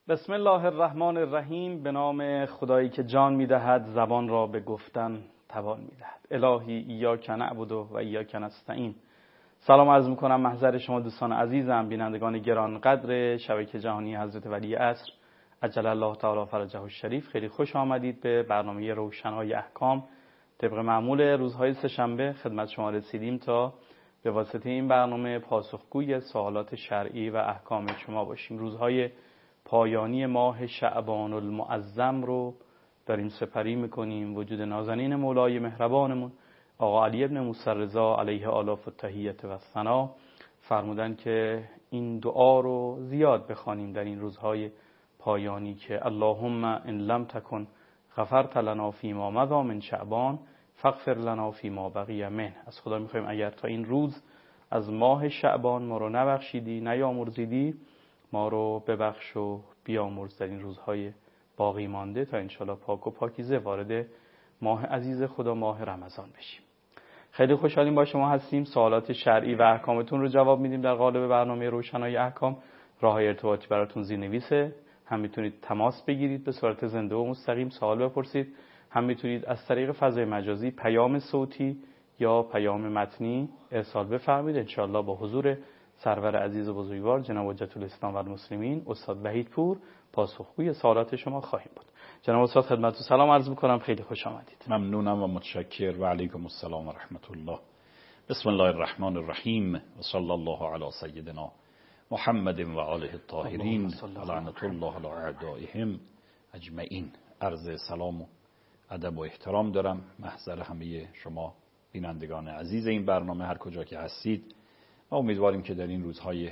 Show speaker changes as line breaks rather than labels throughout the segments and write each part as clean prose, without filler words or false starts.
بسم الله الرحمن الرحیم. به نام خدایی که جان میدهد، زبان را به گفتن توان میدهد. الهی ایاک نعبد و ایاک نستعین. سلام عرض میکنم محضر شما دوستان عزیزم، بینندگان گران قدر شبکه جهانی حضرت ولی عصر عجل الله تعالی فرجه الشریف. خیلی خوش آمدید به برنامه روشنای احکام. طبق معمول روزهای سه‌شنبه خدمت شما رسیدیم تا به واسطه این برنامه پاسخگوی سوالات شرعی و احکام شما باشیم. روزهای پایانی ماه شعبان المعظم رو داریم سپری میکنیم. وجود نازنین مولای مهربانمون آقا علی ابن موسی رضا علیه آلاف التحیت و ثنا فرمودن که این دعا رو زیاد بخوانیم در این روزهای پایانی که اللهم ان لم تکن غفرت لنا فیما مضی من شعبان فاغفر لنا فیما بقی منه. از خدا میخوایم اگر تا این روز از ماه شعبان ما رو نبخشیدی، نیامرزیدی، ما رو ببخش و بیامرز در این روزهای باقی مانده تا انشالله پاک و پاکیزه وارد ماه عزیز خدا ماه رمضان بشیم. خیلی خوشحالیم با شما هستیم. سوالات شرعی و احکامتون رو جواب میدیم در قالب برنامه روشنای احکام. راه‌های ارتباطی براتون زیرنویسه. هم میتونید تماس بگیرید به صورت زنده و مستقیم سوال بپرسید، هم میتونید از طریق فضای مجازی پیام صوتی یا پیام متنی ارسال بفرمایید. انشالله با حضور سرور عزیز و بزرگوار جناب حجت الاسلام و المسلمین استاد وحیدپور پاسخگوی سوالات شما خواهیم بود. جناب استاد خدمتتون سلام عرض می‌کنم، خیلی خوش آمدید.
ممنونم و متشکر و علیکم السلام و رحمت الله. بسم الله الرحمن الرحیم و صلی الله علی سیدنا محمد و آله الطاهرین و لعنت الله علی اعدائهم اجمعین. عرض سلام و ادب و احترام دارم محضر همه شما بینندگان عزیز این برنامه هر کجا که هستید. ما امیدواریم که در این روزهای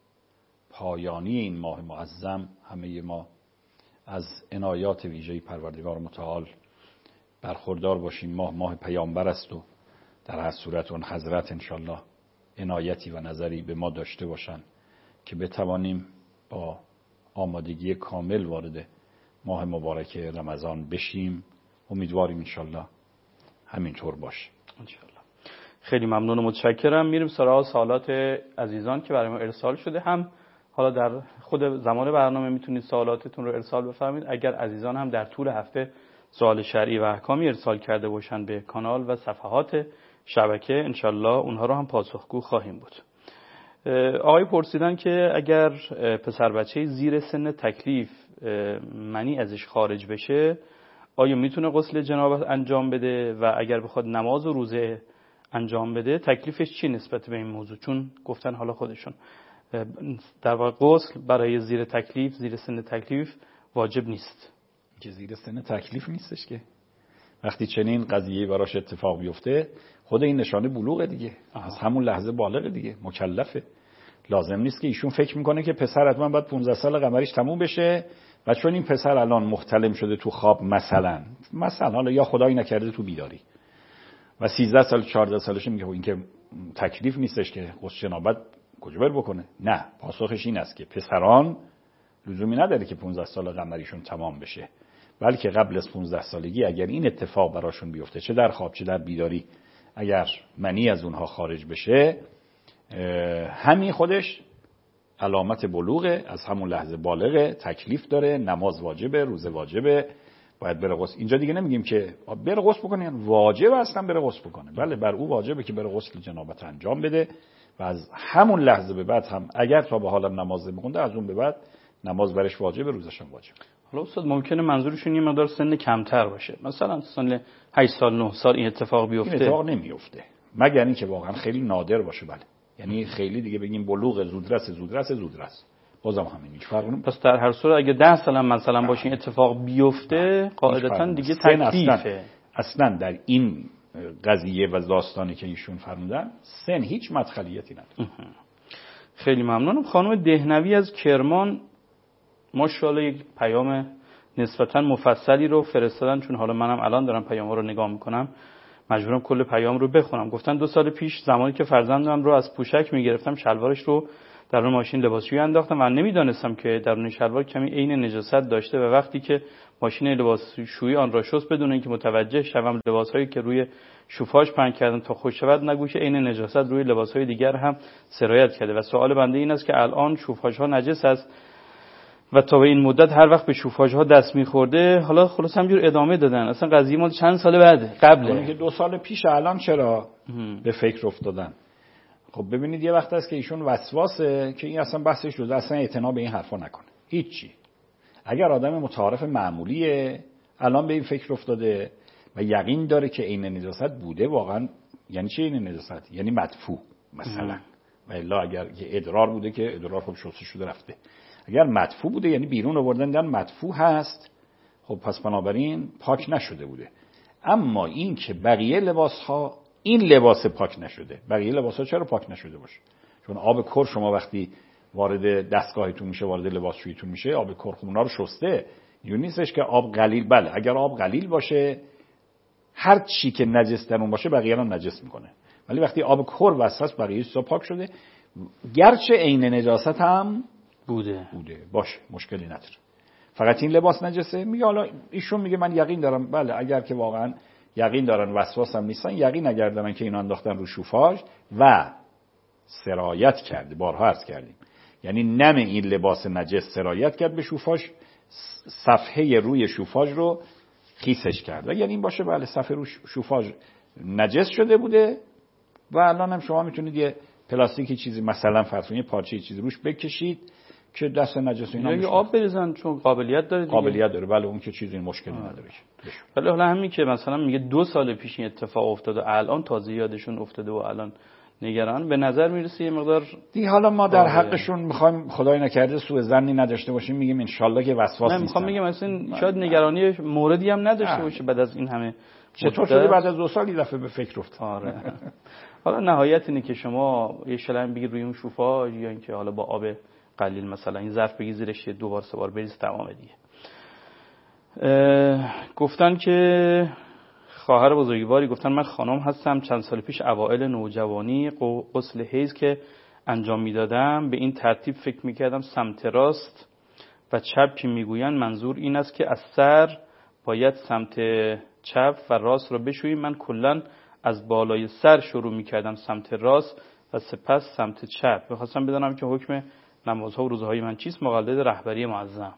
پایانی این ماه معظم همه ما از عنایات ویژه پروردگار متعال برخوردار باشیم. ماه پیامبر است و در هر صورت اون حضرت انشالله عنایتی و نظری به ما داشته باشند که بتوانیم با آمادگی کامل وارد ماه مبارک رمضان بشیم. امیدواریم انشالله همینطور باشه
انشالله. خیلی ممنون و متشکرم. میریم سراغ سوالات عزیزان که برای ما ارسال شده. هم حالا در خود زمان برنامه میتونید سوالاتتون رو ارسال بفرمایید. اگر عزیزان هم در طول هفته سوال شرعی و احکامی ارسال کرده باشن به کانال و صفحات شبکه، انشالله اونها رو هم پاسخگو خواهیم بود. آقای پرسیدن که اگر پسر بچه زیر سن تکلیف منی ازش خارج بشه آیا میتونه غسل جنابت انجام بده و اگر بخواد نماز و روزه انجام بده تکلیفش چی نسبت به این موضوع؟ چون گفتن حالا خودشون در واقع غسل برای زیر سن تکلیف واجب نیست.
که زیر سن تکلیف نیستش که وقتی چنین قضیه براش اتفاق بیفته خود این نشانه بلوغه دیگه. از همون لحظه بالغه دیگه، مکلفه. لازم نیست که ایشون فکر میکنه که پسر حتما باید 15 سال قمریش تموم بشه و چون این پسر الان محتلم شده تو خواب مثلا حالا یا خدایی نکرده تو بیداری و 13 سال 14 سالشه میگه این که تکلیف نیستش که غسل جنابت کجا بر بکنه. نه، پاسخش این است که پسران لزومی نداره که 15 سال قمریشون تمام بشه، بلکه قبل از 15 سالگی اگر این اتفاق براشون بیفته چه در خواب چه در بیداری، اگر منی از اونها خارج بشه همین خودش علامت بلوغه. از همون لحظه بالغه، تکلیف داره، نماز واجبه، روزه واجبه، باید بره غسل. اینجا دیگه نمیگیم که بره غسل بکنه، یعنی واجبه اصلا بره غسل بکنه. بله، بر او واجبه که بره غسل جنابت انجام بده و از همون لحظه به بعد هم اگر تا به حالا نماز میخونده از اون به بعد نماز برش واجبه، روزش هم واجبه.
حالا استاد ممکنه منظورشون یه مقدار سن کمتر باشه، مثلا سن 8 سال 9 سال این اتفاق بیفته؟
این اتفاق نمیفته مگر اینکه واقعا خیلی نادر باشه. بله، یعنی خیلی دیگه بگیم بلوغ زودرس بازم همین هیچ فرقی نمیکنه.
پس در هر صورت اگه 10 سال مثلا باشه این اتفاق بیفته قاعدتا دیگه تکلیفه.
اصلا در این قضیه و داستانی که ایشون فرمودن سن هیچ مدخلیتی نداره.
خیلی ممنونم. خانم دهنوی از کرمان ماشاءالله یک پیام نسبتا مفصلی رو فرستادن، چون حالا منم الان دارم پیام‌ها رو نگاه میکنم مجبورم کل پیام رو بخونم. گفتن 2 سال پیش زمانی که فرزندم رو از پوشک میگرفتم شلوارش رو در اون ماشین لباسشویی انداختم و نمیدانستم که درون شلوار کمی عین نجاست داشته و وقتی که ماشین لباسشویی آن را شست بدون اینکه متوجه شوم لباسهایی که روی شوفاژ پهن کردن تا خوش شود نگوشه عین نجاست روی لباسهای دیگر هم سرایت کرده و سوال بنده این است که الان شوفاژها نجس است و تا به این مدت هر وقت به شوفاژها دست می‌خورده، حالا خلاص همجور ادامه دادن. اصلا قضیه مال چند سال بعده، قبله.
اون که 2 سال پیش، الان چرا به فکر افتادن؟ خب ببینید یه وقت است که ایشون وسواسه که این اصلا بحثش شده، اصلا اعتنا به این حرفا نکنه، هیچی. اگر آدم متعارف معمولیه الان به این فکر افتاده و یقین داره که عین نجاست بوده واقعا، یعنی چی عین نجاست؟ یعنی مدفوع مثلا. و الا اگر یه ادرار بوده که ادرار خب شسته شده رفته، اگر مدفوع بوده یعنی بیرون آوردن دیدن مدفوع هست، خب پس بنابراین پاک نشده بوده. اما این که بقیه لباس‌ها، این لباس پاک نشده، بقیه لباس‌ها چرا پاک نشده باشه؟ چون آب کر شما وقتی وارد دستگاهتون میشه، وارد لباسشوییتون میشه، آب کر خب اونا رو شسته. یعنی نیستش که آب قلیل، بله اگر آب قلیل باشه هر چی که نجس در اون باشه بقیه رو نجس میکنه، ولی وقتی آب کر وسط بقیه چیزا پاک شده، گرچه عین نجاست هم بوده باشه مشکلی نداره، فقط این لباس نجسه. میگه حالا ایشون میگه من یقین دارم، بله اگر که واقعا یقین دارن وسواس هم نیستن، یقین اگر دارن که اینا انداختن رو شوفاژ و سرایت کرده، بارها عرض کردیم، یعنی نم این لباس نجس سرایت کرد به شوفاژ، صفحه روی شوفاژ رو خیسش کرد، یعنی این باشه بله صفحه روی شوفاژ نجس شده بوده و الان هم شما میتونید یه پلاستیکی چیزی مثلا فرض کنید پارچه چیزی روش بکشید که دست نجس اینا
یا آب بریزن، چون قابلیت داره دیگه.
قابلیت داره بله، اون که چیزی مشکلی نداره.
ولی حالا همین که مثلا میگه 2 سال پیش این اتفاق افتاد و الان تازه یادشون افتاده و الان نگران، به نظر میرسه یه مقدار
دیگه. حالا ما در حقشون میخوایم خدای نکرده سوء ظنی نداشته باشیم، میگیم ان شاءالله که وسواس نیستن.
میخوام بگم مثلا شاید نگرانی موردی هم نداشته باشه بعد از این همه.
چطور شده بعد از 2 سال یه دفعه به فکر افتاد؟
آره. حالا نهایت اینه که شما یه شلنگ بگیر روی اون شوفاژ، یا اینکه حالا با آب قلیل مثلا این ظرف بگیر زیرش 2 بار 3 بار بریز، تمام دیگه. گفتن که خواهر بزرگواری گفتن من خانم هستم، چند سال پیش اوائل نوجوانی غسل حیض که انجام میدادم به این ترتیب فکر میکردم سمت راست و چپ که میگوین منظور این است که از سر باید سمت چپ و راست رو بشوییم. من کلا از بالای سر شروع میکردم سمت راست و سپس سمت چپ. میخواستم بدونم که حکم نمازها و روزهای من چیست مقلد رهبری معظم.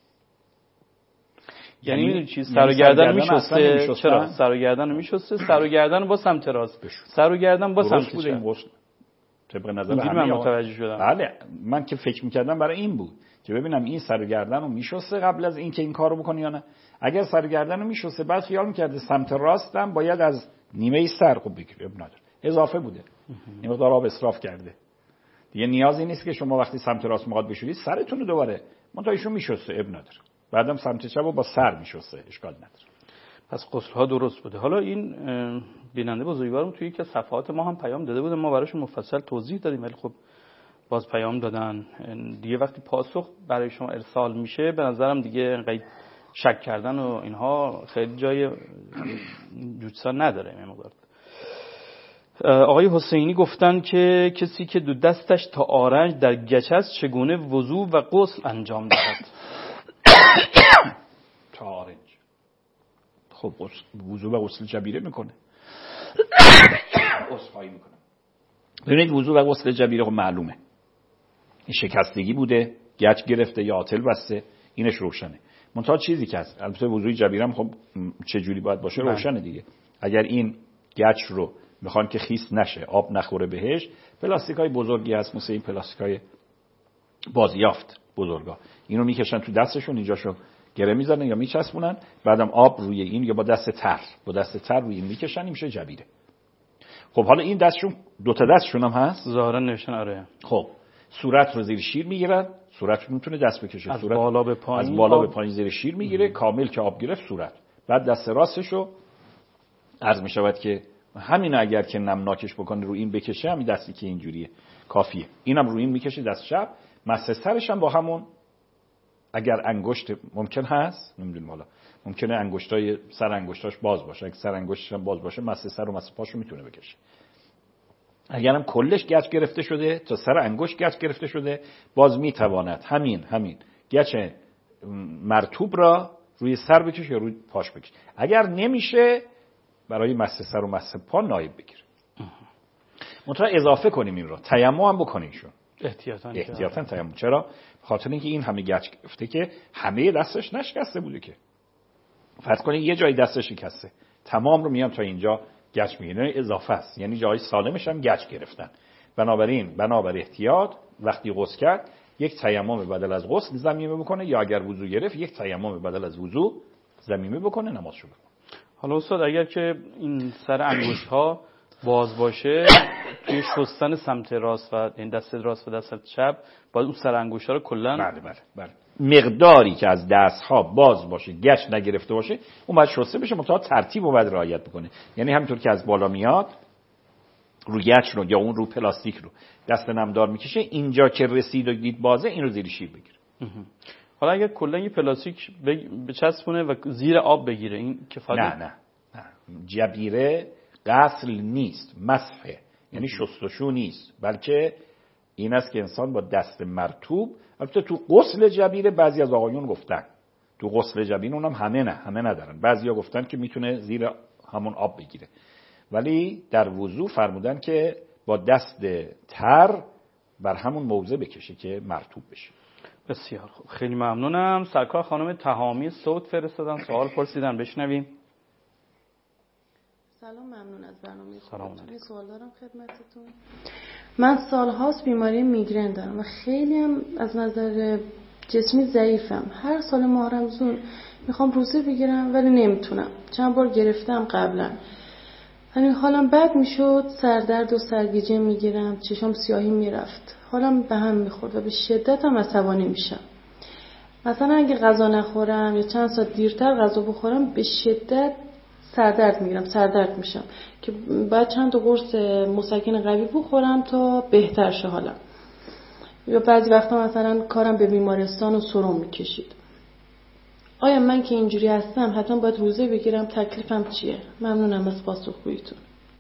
یعنی میدونی چی؟ سر و گردن میشسته. چرا سر و گردن رو میشسته؟ سر و گردن با سمت راست، سر و گردن با سمت چپ.
طبق نظر همه
من متوجه شدم.
بله من که فکر میکردم برای این بود که ببینم این سر و گردن رو میشسته قبل از این که این کارو بکنه یا نه. اگر سر و گردن رو میشسته بعد خیال میکرده سمت راستم باید از نیمه سر خوب بگیره، اب نداره، اضافه بوده، این مقدار آب اسراف کرده دیگه. نیازی نیست که شما وقتی سمت راست میخواد بشورید سرتون رو دوباره منتایشون میشسته، اب نداره، بعدم سمت چپ رو با سر میشسته، اشکال نداره.
پس غسل‌ها درست بوده. حالا این بیننده بزرگوارم توی یکی از صفحات ما هم پیام داده بودن، ما براشون مفصل توضیح دادیم ولی خب باز پیام دادن دیگه. وقتی پاسخ برای شما ارسال میشه به نظرم دیگه انقدر شک کردن و اینها خیلی جای جوجسا نداره. این مقدار آقای حسینی گفتن که کسی که دو دستش تا آرنج در گچ است چگونه وضو و غسل انجام دهد؟
تا آرنج خب وضو و غسل جبیره میکنه. عذرخواهی میکنم. ببینید وضو و غسل جبیره خب معلومه، این شکستگی بوده، گچ گرفته یا آتل بسته، اینش روشنه. منتها چیزی که هست، البته وضوی جبیره هم خب چه جوری باید باشه روشنه دیگه. اگر این گچ رو میخوان که خیس نشه، آب نخوره بهش، پلاستیکای بزرگی هست مثل این پلاستیکای بازیافت بزرگا، اینو میکشن تو دستشون، اینجاشو گره میزنن یا میچسبونن، بعدم آب روی این یا با دست تر روی این میکشن، این میشه جبیره. خب حالا این دستشون 2 تا دستشون هم هست
ظاهرا نوشتن آره.
خب صورت رو زیر شیر میگیرن، صورت رو میتونه دست بکشه،
از
صورت
بالا به پایین،
از بالا به پایین زیر شیر میگیره کامل که آب گرفت صورت. بعد دست راستشو عرض میشود که همین اگر که نمناکش بکنه رو این بکشه، همین دستی که اینجوریه کافیه، اینم رو این میکشه دست چپ، مسح سرش هم با همون، اگر انگشت ممکن هست نمیدونم، حالا ممکنه انگشتای سر انگشتاش باز باشه، اگه سر انگشتش هم باز باشه مسح سر و مسح پاشو میتونه بکشه. اگرم کلش گچ گرفته شده تا سر انگشت گچ گرفته شده، باز میتواند همین گچ مرطوب را روی سر بکشه یا روی پاش بکشه. اگر نمیشه برای مسح سر و مسح پا نایب بگیره. منتها اضافه کنیم این رو، تیمم هم بکنیم شون، احتیاطاً تیمم. چرا؟ به خاطر اینکه این همه گچ گرفته که همه دستش نشکسته بوده که. فرض کنید یه جای دستش شکسته، تمام رو میام تا اینجا گچ میگیره، اضافه است، یعنی جای سالمش هم گچ گرفتن. بنابراین بنابر احتیاط وقتی غسل کرد یک تیمم بدل از غسل ضمیمه بکنه، یا اگر وضو گرفت یک تیمم بدل از وضو ضمیمه بکنه، نمازشو بخونه.
حالا استاد اگر که این سر انگشت ها باز باشه توی شستن سمت راست و این دست راست و دست چپ باید اون سر انگشت ها رو کلا
بله مقداری که از دست ها باز باشه، گچ نگرفته باشه، اون باید شسته بشه، مطابق ترتیب رو باید رعایت بکنه. یعنی همینطور که از بالا میاد رو گچ رو یا اون رو پلاستیک رو دست نمدار میکشه، اینجا که رسید و دید بازه این رو زیر شیر بگیره.
حالا اگر کلا یه پلاستیک بچسبونه و زیر آب بگیره این کفایت؟
نه جبیره غسل نیست، مسحه، یعنی شستشو نیست، بلکه این است که انسان با دست مرطوب، البته تو غسل جبیره بعضی از آقایون گفتن تو غسل جبیره اونم همه ندارن، بعضیا گفتن که میتونه زیر همون آب بگیره، ولی در وضو فرمودن که با دست تر بر همون موضع بکشه که مرطوب بشه.
بسیار خوب، خیلی ممنونم. سرکار خانم تهامی صوت فرستادن، سوال پرسیدن، بشنویم.
سلام، ممنون از برنامه.
سلام.
یه سوال دارم خدمتتون. من سالهاست بیماری میگرن دارم و خیلی هم از نظر جسمی ضعیفم. هر سال ماه رمضان میخوام روزه بگیرم ولی نمیتونم. چند بار گرفتم قبلا. یعنی حالم بد میشد، سردرد و سرگیجه میگیرم، چشام سیاهی میرفت. حالم به هم میخورد و به شدت هم عصبانی میشم. مثلا اگه غذا نخورم یا چند ساعت دیرتر غذا بخورم به شدت سردرد میشم که بعد چند تا قرص مسکن قوی بخورم تا بهتر شه حالم. یا بعضی وقتا مثلا کارم به بیمارستان و سرم میکشید. آیا من که اینجوری هستم حتما باید روزه بگیرم؟ تکلیفم چیه؟ ممنونم از پاسخگوییتون.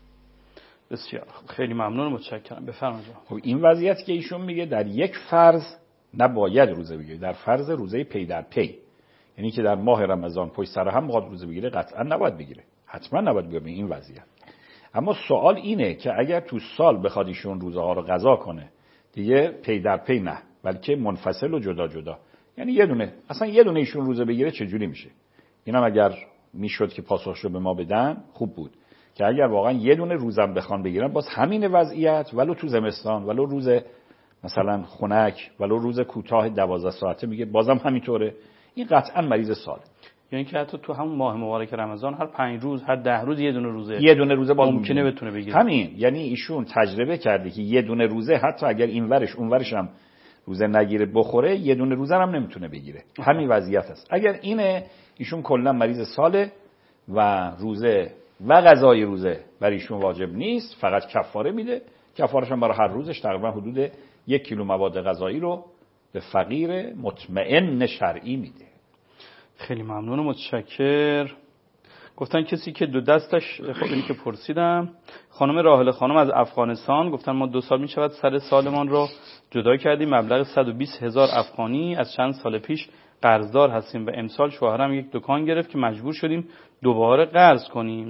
بسیار خیلی ممنون، متشکرم. بفرمایید.
خب این وضعیت که ایشون میگه در یک فرض نباید روزه بگیره، در فرض روزه پی در پی، یعنی که در ماه رمضان پشت سر هم بخواد روزه بگیره، قطعا نباید بگیره، حتما نباید بگیره این وضعیت. اما سوال اینه که اگر تو سال بخواد ایشون روزه ها رو قضا کنه، دیگه پی در پی نه، بلکه منفصل و جدا جدا، یعنی یه دونه ایشون روزه بگیره چجوری میشه؟ اینم اگر میشد که پاسخشو به ما بدن خوب بود، که اگر واقعا یه دونه روزم بخوان بگیرن باز همین وضعیت، ولو تو زمستان، ولو روز مثلا خنک، ولو روز کوتاه 12 ساعته، میگه بازم همینطوره، این قطعا مریض ساله.
یعنی که حتی تو همون ماه مبارک رمضان هر 5 روز، هر 10 روز یه دونه روزه
ممکنه
بتونه بگیره.
همین، یعنی ایشون تجربه کرده که یه دونه روزه حتی اگر این ورش اون ورش هم روزه نگیره بخوره، یه دونه روزه هم نمیتونه بگیره. همین وضعیت است. اگر اینه، ایشون کلا مریض ساله و روزه و قضای روزه برای ایشون واجب نیست، فقط کفاره میده. کفارش هم برای هر روزش تقریبا حدود 1 کیلو مواد غذایی رو به فقیر مطمئن شرعی میده.
خیلی ممنون و متشکر. گفتن کسی که دو دستش، خب اینی که پرسیدم، خانم راحله خانم از افغانستان گفتن ما 2 سال میشود سر سالمان رو جدا کردیم، مبلغ 120,000 افغانی، از چند سال پیش قرضدار هستیم و امسال شوهرم یک دکان گرفت که مجبور شدیم دوباره قرض کنیم.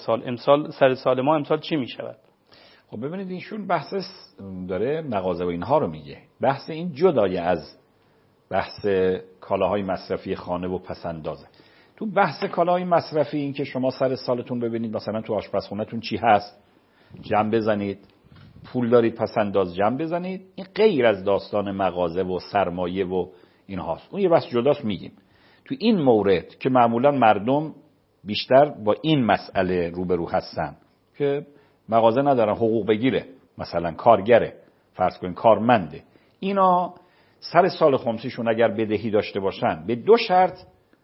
سر سال ما امسال چی میشود؟
خب ببینید ایشون بحث داره مغازه و اینها رو میگه، بحث این جدای از بحث کالاهای مصرفی خانه و پسندازه. تو بحث کالاهای مصرفی این که شما سر سالتون ببینید مثلا تو آشپزخونه‌تون چی هست جمع بزنید، پول دارید پسنداز جمع بزنید، این غیر از داستان مغازه و سرمایه و این هاست، اون یه بحث جداست میگیم. تو این مورد که معمولا مردم بیشتر با این مسئله روبرو هستن که مغازه ندارن، حقوق بگیره، مثلا کارگره، فرض کنین کارمنده، اینا سر سال خمسیشون اگر بدهی داشته باشن به 2 شرط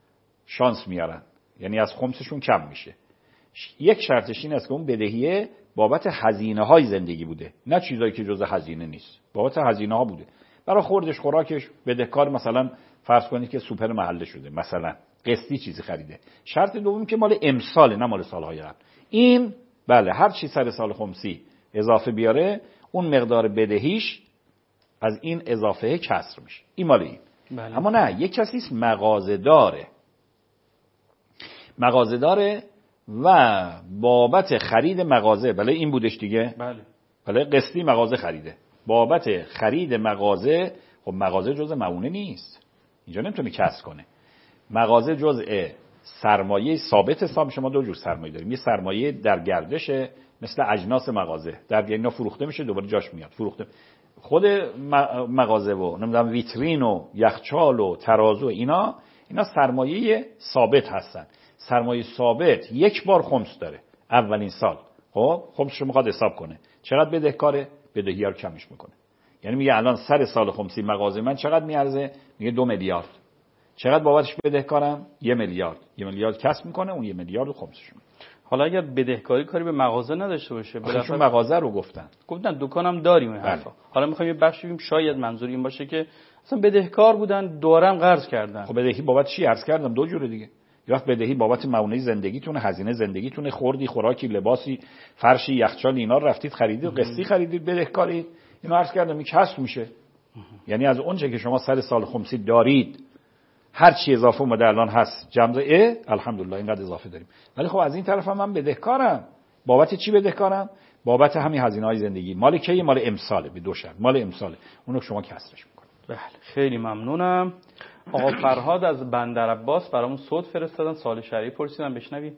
شانس میارن، یعنی از خمسشون کم میشه. یک شرطش این است که اون بدهیه بابت هزینه های زندگی بوده، نه چیزایی که جزء هزینه نیست، بابت هزینه ها بوده، برای خوردش خوراکش بدهکار، مثلا فرض کنید که سوپر محله شده، مثلا قسطی چیزی خریده. شرط دوم که مال امسال نه مال سالهای قبل. این بله هر چی سر سال خمسی اضافه بیاره اون مقدار بدهیش از این اضافه کسر میشه، این مال این.
بله.
اما نه، یک کسی است مغازه داره و بابت خرید مغازه، بله این بودش دیگه،
بله
قسطی مغازه خریده، بابت خرید مغازه. خب مغازه جزء معونه نیست، اینجا نمیتونه کسب کنه. مغازه جزء سرمایه ثابت حساب. شما دو جور سرمایه داریم، یه سرمایه در گردشه مثل اجناس مغازه، در اینا فروخته میشه دوباره جاش میاد فروخته. خود مغازه و نمیدونم ویترین و یخچال و ترازو اینا سرمایه ثابت هستن. سرمایه ثابت یک بار خمس داره اولین سال. خب خمسش رو میخواد حساب کنه، چقدر بدهکاره، بدهی ها رو کمش میکنه. یعنی میگه الان سر سال خمسی مغازه من چقدر میارزه؟ میگه 2 میلیارد. چقدر بابتش بدهکارم؟ 1 میلیارد. 1 میلیارد کسب میکنه، اون 1 میلیارد رو خمسش میکنه.
حالا اگر بدهکاری کاری به مغازه نداشته باشه،
چون مغازه رو گفتن
دکانم داریم این حرفا. حالا میخوایم یه بخشی بگیم شاید منظور این باشه که اصلا بدهکار بودن دورم قرض کردن.
خب بدهی بابت چی عرض کردم؟ دو جوره دیگه. یه وقت بدهی بابت معونه زندگیتونه، هزینه زندگیتونه، خوردی خوراکی لباسی فرشی یخچال اینا رفتید خریدید، قسطی خریدید، بدهکاری. اینو عرض کردم این کسب میشه. یعنی از اونچه که شما سر سال خمسی دارید هر چی اضافه اومده الان هست جمع الحمدلله اینقدر اضافه داریم. ولی خب از این طرف هم من بدهکارم. بابت چی بدهکارم؟ بابت همین هزینه‌های زندگی. مال کیه؟ مال امساله. به دو شرط مال امساله، اونو شما کسرش میکنید.
بله خیلی ممنونم. آقا فرهاد از بندرعباس برامون صوت فرستادن، سوال شرعی پرسیدن، بشنویم.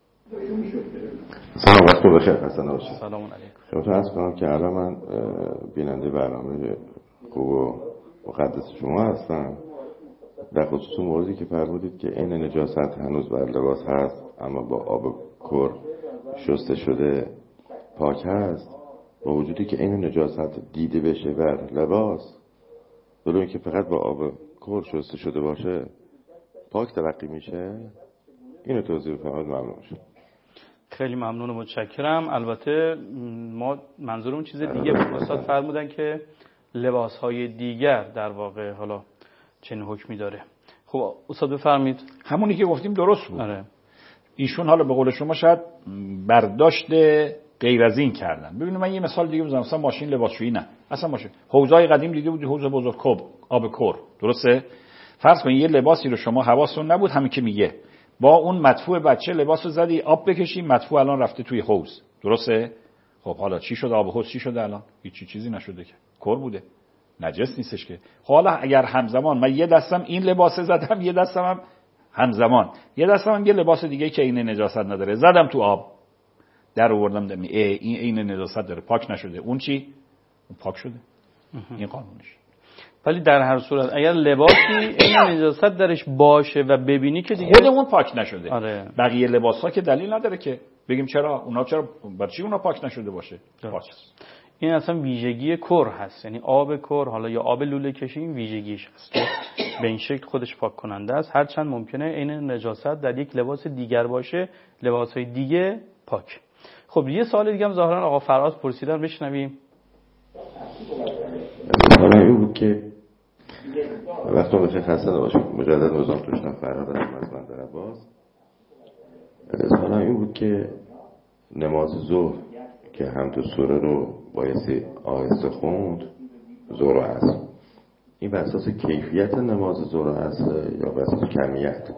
سلام وقت بخیر. حسن باشید.
سلام علیکم.
خدمتتون عرض کنم که الان من بیننده برنامه خوب و مقدس شما هستم. در خصوص موردی که فرمودید که این نجاست هنوز بر لباس هست اما با آب کر شسته شده پاک هست، با وجودی که این نجاست دیده بشه بر لباس، ولو اینکه فقط با آب کر شسته شده باشه پاک تلقی میشه، اینو توضیح بفرمایید ممنون میشم.
خیلی ممنون و متشکرم. البته ما منظورمون چیز دیگه بود. استاد فرمودن که لباس‌های دیگر در واقع حالا چنین حکمی داره. خب استاد بفرمایید.
همونی که گفتیم درست بود.
آره.
ایشون حالا به قول شما شاید برداشت غیر از این کردن. ببینید من یه مثال دیگه بزنم. مثلا ماشین لباسشویی نه، اصلا ماشین حوضای قدیم دیده بود، حوض بزرگ آب کر، درسته؟ فرض کنید یه لباسی رو شما حواستون نبود، همین که میگه با اون مدفوع بچه لباسو زدی آب بکشی، مدفوع الان رفته توی حوض، درسته؟ خب حالا چی شده؟ آب حوض چی شده الان؟ هیچ چیزی نشده که، کر بوده، نجس نیستش که. حالا اگر همزمان من یه دستم این لباس زدم، یه دستم هم همزمان یه دستم هم یه لباس دیگه که این نجاست نداره زدم تو آب، در آوردم این نجاست داره، پاک نشده، اون چی؟ اون پاک شده. این قانونش.
ولی در هر صورت اگر لباسی این نجاست درش باشه و ببینی که دیگه
خودمون پاک نشده.
آره.
بقیه لباس‌ها که دلیل نداره که بگیم چرا برای چی اونا پاک نشده باشه. پاک.
این اصلا ویژگی کر هست، یعنی آب کر حالا یا آب لوله کشی این ویژگیش هست که به این شکل خودش پاک کننده است. هرچند ممکنه این نجاست در یک لباس دیگر باشه، لباس‌های دیگه پاک. خب یه سوال دیگه هم ظاهرا آقا فراز پرسیدن، بشنویم.
سوال این بود که وقتی بخیر خسته نباشید، مجدد نظام توشتن فرهاد از بندرعباس. سوال این بود که نماز ظهر که حمد و سوره رو بایستی آهسته خوند، ظهر و عصر، این بر اساس کیفیت نماز ظهر و عصر یا بر اساس کمیت؟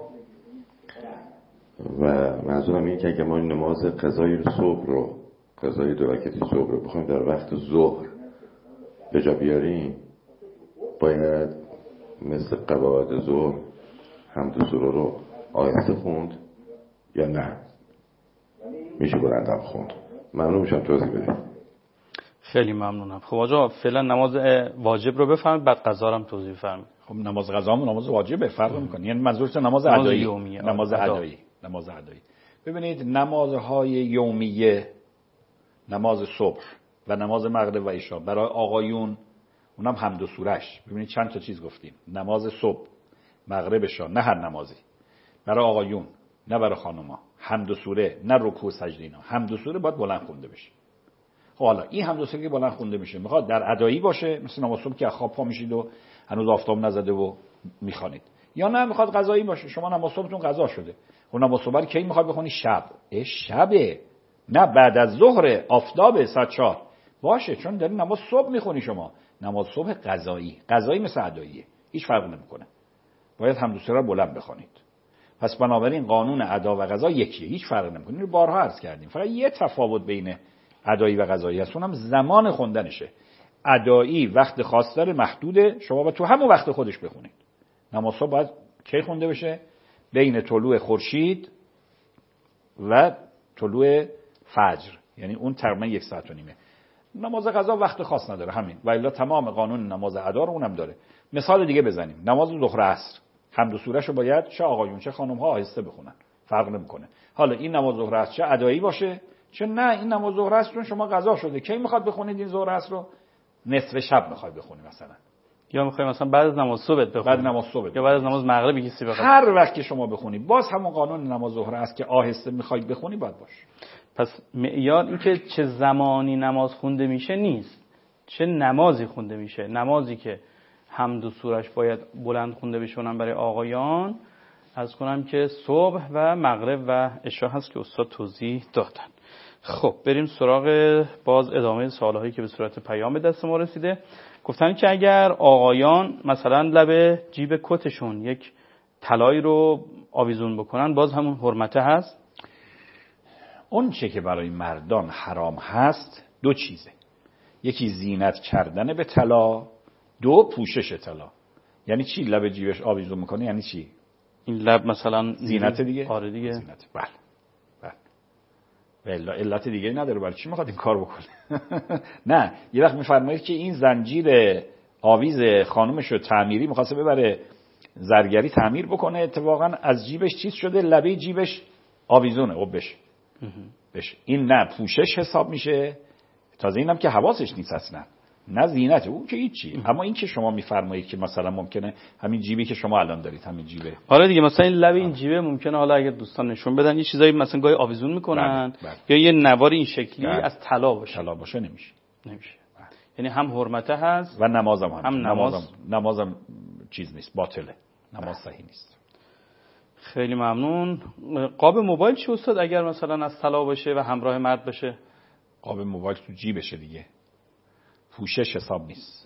و منظورم اینه که اگه ما نماز قضای صبح رو، قضای 2 رکعتی صبح رو بخوایم در وقت ظهر به جا بیاریم، باید مثل قواعد ظهر حمد و سوره رو آهسته خوند یا نه میشه بلندم خوند؟ ممنون میشم توضیح بدید.
خیلی ممنونم. خب آقا فعلا نماز واجب رو بفرمایید، بعد قضا رو هم توضیح فرمایید.
خب نماز قضا و نماز واجب فرق میکنه. یعنی منظورت نماز ادایی، نماز ادایی. ببینید نمازهای یومیه، نماز صبح و نماز مغرب و عشا برای آقایون اونم حمد و سورهش. ببینید چند تا چیز گفتیم، نماز صبح، مغرب، عشا، نه هر نمازی، برای آقایون نه برای خانوما، حمد و سوره نه رکوع و سجده اینا، حمد و سوره باید بلند خونده بشه. خب حالا این حمد و سوره که بلند خونده میشه میخواد در ادایی باشه، مثل نماز صبح که از خواب پا میشید و هنوز آفتاب نزده و میخوانید، یا نه میخواد قضایی باشه، شما نماز صبحتون قضا شده، اون نماز صبح کی میخواد بخونی؟ شبه، نه بعد از ظهر آفتاب ساعت 4 باشه، چون داری نماز صبح میخونی. شما نماز صبح قضایی مثل اداییه، هیچ فرق نمیکنه، باید حمد و سوره بلند بخونید. پس بنابراین قانون ادا و قضا یکیه، هیچ فرق نمیکنه. اینو بارها عرض کردیم، فقط یه تفاوت بین ادایی و قضایی هست، اونم زمان خوندنشه. ادایی وقت خاص داره، محدوده، شما باید تو همون وقت خودش بخونید. نماز صبح باید کی خونده بشه؟ بین طلوع خورشید و طلوع فجر، یعنی اون تقریبا 1 ساعت و نیمه. نماز قضا وقت خاص نداره همین، و الا تمام قانون نماز ادا رو اونم داره. مثال دیگه بزنیم، نماز ظهر عصر حمد و سوره شو باید چه آقایون چه خانم ها آهسته بخونن، فرق نمیکنه. حالا این نماز ظهر عصر چه ادایی باشه چه نه، این نماز ظهر عصر چون شما قضا شده، کی میخواد بخونید این ظهر عصر رو؟ نصف شب میخواد بخونید مثلا،
یا میخوایم مثلا بعد از نماز صبح بخونید،
بعد نماز صبح
یا بعد از نماز مغرب کسی بخواد،
هر وقت که شما بخونید باز همون قانون نماز ظهر عصر که آهسته میخواید بخونید باید باشه.
پس معیار این که چه زمانی نماز خونده میشه نیست، چه نمازی خونده میشه. نمازی که حمد و سورش باید بلند خونده بشه اونم برای آقایان، از کنم که صبح و مغرب و عشا هست که استاد توضیح دادن. خب بریم سراغ باز ادامه سوالهایی که به صورت پیام به دست ما رسیده. گفتن که اگر آقایان مثلا لب جیب کتشون یک طلایی رو آویزون بکنن باز همون حرمته هست؟
اون چه که برای مردان حرام هست 2 چیزه، یکی زینت کردن به طلا، 2 پوشش طلا. یعنی چی لب جیبش آویزون میکنه؟ یعنی چی؟
این لب مثلا
زینت دیگه؟
آره دیگه
زینت. بله بله. علت دیگه نداره برای چی میخواد این کار بکنه؟ نه، یه وقت میفرمایید که این زنجیر آویز خانومشو تعمیری میخواسته ببره زرگری تعمیر بکنه، اتفاقا از جیبش چیز شده، لبه جیبش آویزونه. خب بشه این نه پوشش حساب میشه، تازه اینم که حواسش نیست اصلا، نه زینت، اون که هیچی. اما این که شما میفرمایید که مثلا ممکنه همین جیبی که شما الان دارید، همین جیبه،
حالا دیگه مثلا این لب این جیبه ممکنه حالا اگر دوستان نشون بدن یه چیزایی مثلا گاهی آویزون میکنن یا یه نوار این شکلی از طلا باشه نمیشه. یعنی هم حرمته هست
و نمازم هم نمازم چیز نیست، باطله، نماز صحیح نیست.
خیلی ممنون. قاب موبایل چی استاد اگر مثلا از طلا باشه و همراه مرد باشه؟
قاب موبایل تو جیبشه دیگه، پوشش حساب نیست.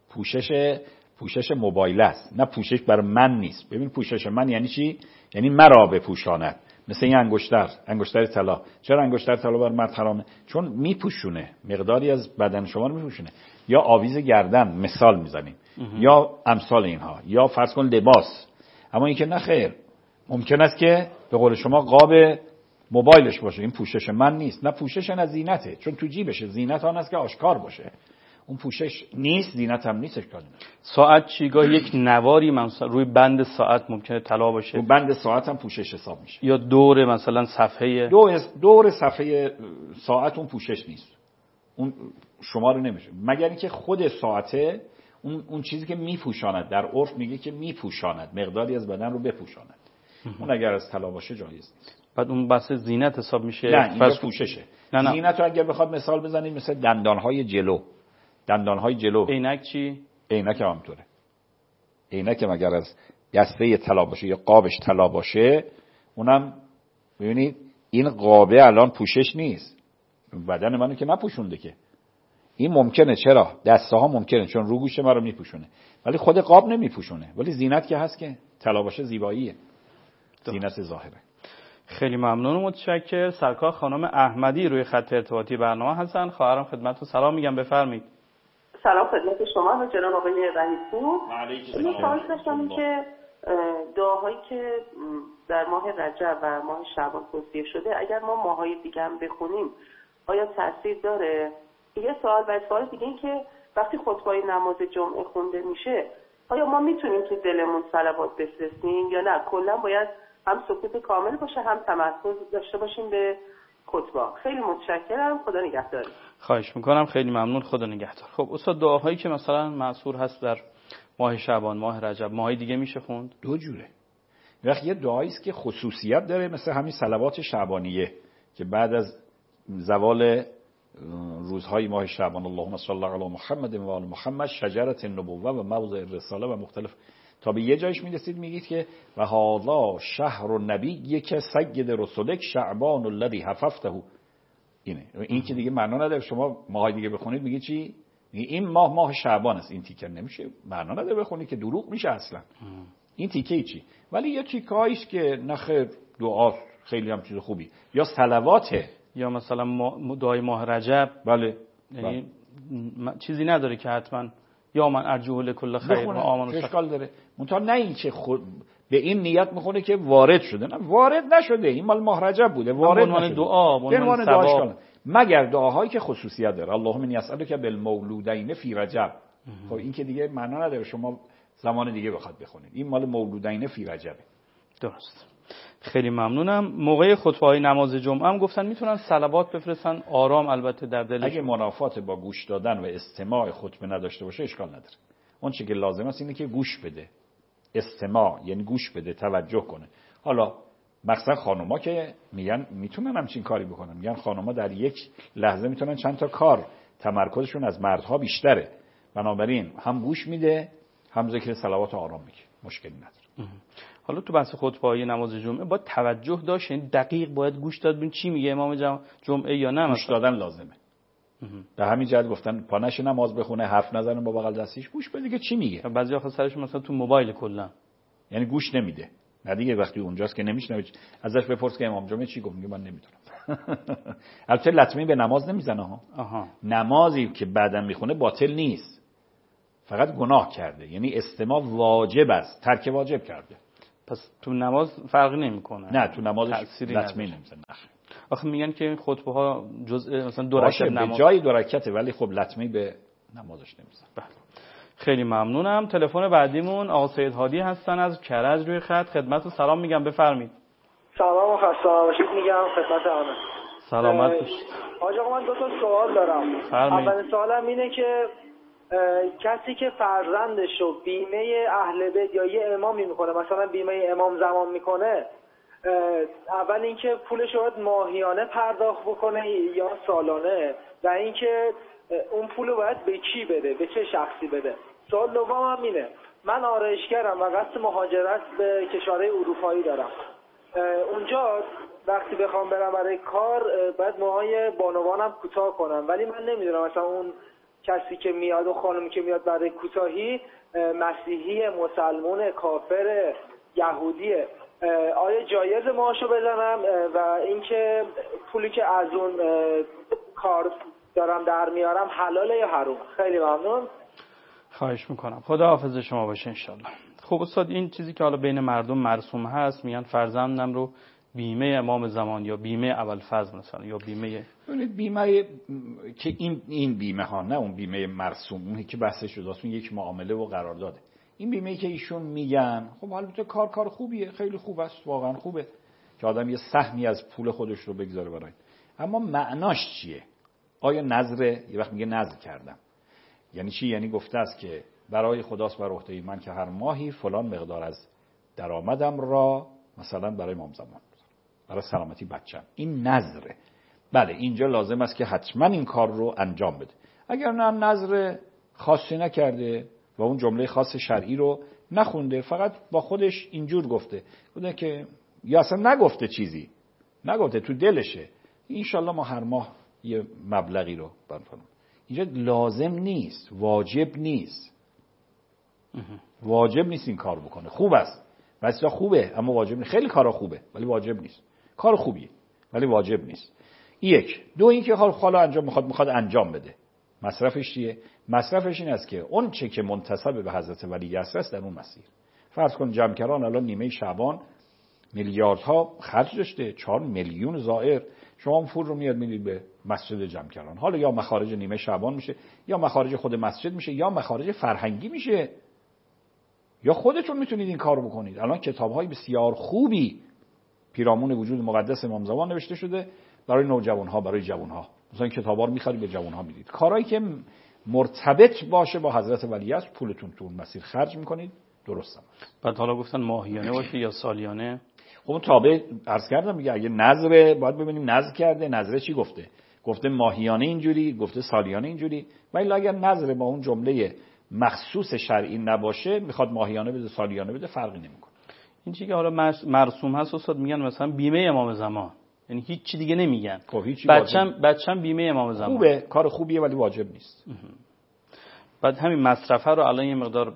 پوشش موبایل است، نه پوشش برای من نیست. ببین پوشش من یعنی چی؟ یعنی مرا بپوشاند. مثل این انگشتر طلا. چرا انگشتر طلا برای مرد حرامه؟ چون میپوشونه، مقداری از بدن شما رو میپوشونه. یا آویز گردن مثال میزنیم، یا امثال اینها، یا فرض کن لباس. اما این که نه خیر، ممکن است که به قول شما قاب موبایلش باشه، این پوشش من نیست. نه پوشش نه زینته، چون تو جیبشه. زینت آن است که آشکار باشه، اون پوشش نیست، زینت هم نیست. اشکال نداره.
ساعت چیگاه یک نواری مثلا روی بند ساعت ممکنه طلا باشه،
رو بند ساعت هم پوشش حساب میشه.
یا دور مثلا صفحه
دور صفحه ساعت اون پوشش نیست، اون شما رو نمیشه، مگر اینکه خود ساعته اون چیزی که میپوشاند، در عرف میگه که میپوشاند، مقداری از بدن رو بپوشاند. اون اگر از طلا باشه جایز نیست.
بعد اون بحث زینت حساب میشه.
نه اینجا پوششه. نه. زینت رو اگر بخواد مثال بزنیم مثل دندانهای جلو.
عینک چی؟
عینک هم همطوره. عینک هم اگر از دسته طلا باشه یا قابش طلا باشه، اونم ببینید این قابه الان پوشش نیست، بدن منو که نپوشونده که. این ممکنه، چرا؟ دسته ها ممکنه چون رو گوش ما رو میپوشونه، ولی خود قاب نمیپوشونه. ولی زینت که هست که طلا باشه زیباییه، زینت ظاهره.
خیلی ممنون و متشکر. سرکار خانم احمدی روی خط ارتباطی برنامه هستن. خواهرام خدمتتون سلام میگم، بفرمایید.
سلام خدمت شما و جناب آقای رئیس‌پور. من سوال داشتم که دعاهایی که در ماه رجب و ماه شعبان توصیه شده اگر ما ماهای دیگه هم بخونیم آیا تاثیر داره؟ یه سوال. و سوال دیگه این که وقتی خطبه نماز جمعه خونده میشه آیا ما میتونیم تو دلمون صلوات بفرستیم یا نه کلا باید هم سکوت کامل باشه هم تمرکز داشته باشیم به خطبه؟ خیلی متشکرم، خدا نگهدار.
خواهش میکنم، خیلی ممنون، خدا نگهدار. خب استاد دعاهایی که مثلا معصور هست در ماه شعبان، ماه رجب، ماهای دیگه میشه خوند؟
2 جوره. وقتی یه دعایی است که خصوصیت داره مثل همین صلوات شعبانیه که بعد از زوال روزهای ماه شعبان اللهم صل علی محمد و آل محمد شجرة النبوة و موضع الرساله و مختلف تا به یه جایش میرسید میگید که و هذا شهر النبی که سید رسولک شعبان الذی حففته. این که دیگه معنا نداره شما ماهای دیگه بخونید میگه چی؟ میگه این ماه شعبان است. این تیکه نمیشه، معنا نداره بخونید که دروغ میشه اصلا. این تیکه چی؟ ولی یه تیکایش که نخیر دعا خیلی هم چیز خوبی، یا صلواته،
یا مثلا دعای ماه رجب.
بله.
یعنی چیزی نداره که حتما یا من ارجو لکل خیر و آمن
اشکال داره. منتها نه این که به این نیت میخونه که وارد شده، نه وارد نشده، این مال ماه رجب بوده، وارد نشده.
دعا به عنوان ثواب،
مگر دعاهایی که خصوصیت داره. اللهم انی اسالک بالمولودین فی رجب. خب این که دیگه معنا نداره شما زمان دیگه بخواد بخونید، این مال مولودین فی رجب.
درست. خیلی ممنونم. موقع خطبه‌های نماز جمعه هم گفتن میتونن صلوات بفرستن آرام، البته در دلشون.
اگه منافات با گوش دادن و استماع خطبه نداشته باشه اشکال نداره. اون چیزی که لازم است اینه که گوش بده. استماع یعنی گوش بده، توجه کنه. حالا مثلا خانوما که میگن میتونن همچین کاری بکنن، میگن خانوما در یک لحظه میتونن چند تا کار، تمرکزشون از مردها بیشتره، بنابراین هم گوش میده هم ذکر صلوات آرام میگه، مشکلی نداره.
حالا تو بحث خطبه‌های نماز جمعه با توجه داشت، یعنی دقیق باید گوش داد ببین چی میگه امام جمعه یا نه.
گوش دادن لازمه. به همین جهت گفتن پانش نماز بخونه، حرف نزنه با بغل دستیش، گوش بده که چی میگه.
بعضی وقتا سرشون مثلا تو موبایل کلا،
یعنی گوش نمیده. نه دیگه وقتی اونجاست که نمیشنوه، ازش بپرس که امام جمعه چی گفت، میگه من نمیدونم. البته لطمه به نماز نمیزنه ها. نمازی که بعداً میخونه باطل نیست، فقط گناه کرده، یعنی استماع واجب است، ترک واجب کرده.
پس تو نماز فرقی نمیکنه.
نه تو نمازش لطمه نمیزنه.
آخه میگن که این خطبه ها جزء مثلا دو رکعت نماز،
به جای دو رکعته، ولی خب لطمه به نمازش نمیزنه.
بله. خیلی ممنونم. تلفن بعدیمون آقا سید هادی هستن از کرج روی خط. خدمت و سلام میگم، بفرمایید.
سلام و خسته نباشید میگم خدمت همه.
سلامت باشید.
آقا من دو تا سوال دارم. اولین سوالم اینه که کسی که فرزندش رو بیمه اهل بیت یا یه امامی میکنه، مثلا بیمه امام زمان میکنه، اول اینکه پولش رو باید ماهیانه پرداخت بکنه یا سالانه، و اینکه اون پول رو باید به کی بده، به چه شخصی بده. سوال دومم اینه، من آرایشگرم و قصد مهاجرت به کشورهای اروپایی دارم. اونجا وقتی بخوام برم برای کار باید موهای بانوانم کوتاه کنم، ولی من نمیدونم مثلا اون کسی که میاد و خانمی که میاد برای کوتاهی مسیحی، مسلمون، کافر، یهودیه، آیا جایز موهاشو بزنم و اینکه پولی که از اون کار دارم در میارم حلاله یا حرام؟ خیلی ممنون.
خواهش میکنم. خدا حافظ شما باشه انشالله. خب استاد، این چیزی که حالا بین مردم مرسوم هست، میگن فرزندم رو بیمه امام زمان یا بیمه ابوالفضل مثلا یا بیمه
که این بیمه ها، نه اون بیمه مرسوم، اونی که بحثش شده اون یک معامله و قرارداده. این بیمه‌ای که ایشون میگن خب البته کار خوبیه، خیلی خوب است، واقعا خوبه که آدم یه سهمی از پول خودش رو بگذاره برای، اما معناش چیه؟ آیا نذر، یه وقت میگه نذر کردم، یعنی چی؟ یعنی گفته است که برای خداست بر عهده من که هر ماهی فلان مقدار از درآمدم را مثلا برای امام زمان، برای سلامتی بچه‌م، این نذره. بله اینجا لازم است که حتما این کار رو انجام بده. اگر نه نذر خاصی نکرده و اون جمله خاص شرعی رو نخونده، فقط با خودش اینجور گفته بوده که یا اصلا نگفته، چیزی نگفته، تو دلشه انشالله ما هر ماه یه مبلغی رو بنفرم، اینجا لازم نیست، واجب نیست، واجب نیست این کار بکنه. خوب است، مثلا خوبه اما واجب نیست. خیلی کارا خوبه ولی واجب نیست. کار خوبیه ولی واجب نیست. یک. دو اینکه حالا انجام میخواد انجام بده. مصرفش چیه؟ مصرفش این است که اون چه که منتسب به حضرت ولی عصر است در اون مسیر. فرض کن جمکران الان نیمه شعبان میلیاردها خرج داشته، 4 میلیون زائر، شما اون پول رو میاد میدید به مسجد جمکران. حالا یا مخارج نیمه شعبان میشه، یا مخارج خود مسجد میشه، یا مخارج فرهنگی میشه، یا خودتون میتونید این کارو بکنید. الان کتاب‌های بسیار خوبی پیرامون وجود مقدس امام زمان نوشته شده برای نوجوان‌ها، برای جوان‌ها. مثلا این کتابا رو می‌خرید به جوان‌ها میدید. کارهایی که مرتبط باشه با حضرت ولی عصر پولتون تو اون مسیر خرج می‌کنید، درسته.
بعد حالا گفتن ماهیانه باشه یا سالیانه.
خب تابع عرض کردم میگه اگه نظره باید ببینیم نظر کرده، نظره چی گفته؟ گفته ماهیانه اینجوری، گفته سالیانه اینجوری. ولی اگر نظره با اون جمله مخصوص شرعی نباشه، میخواد ماهیانه بده سالیانه بده، فرقی نمیکنه.
این چیزی که حالا مرسوم هست استاد میگن مثلا بیمه امام زمان، یعنی هیچ چی دیگه نمیگن.
خب هیچ
بچم بیمه امام زمان
خوبه، کار خوبیه ولی واجب نیست.
بعد همین مصرفه رو الان یه مقدار،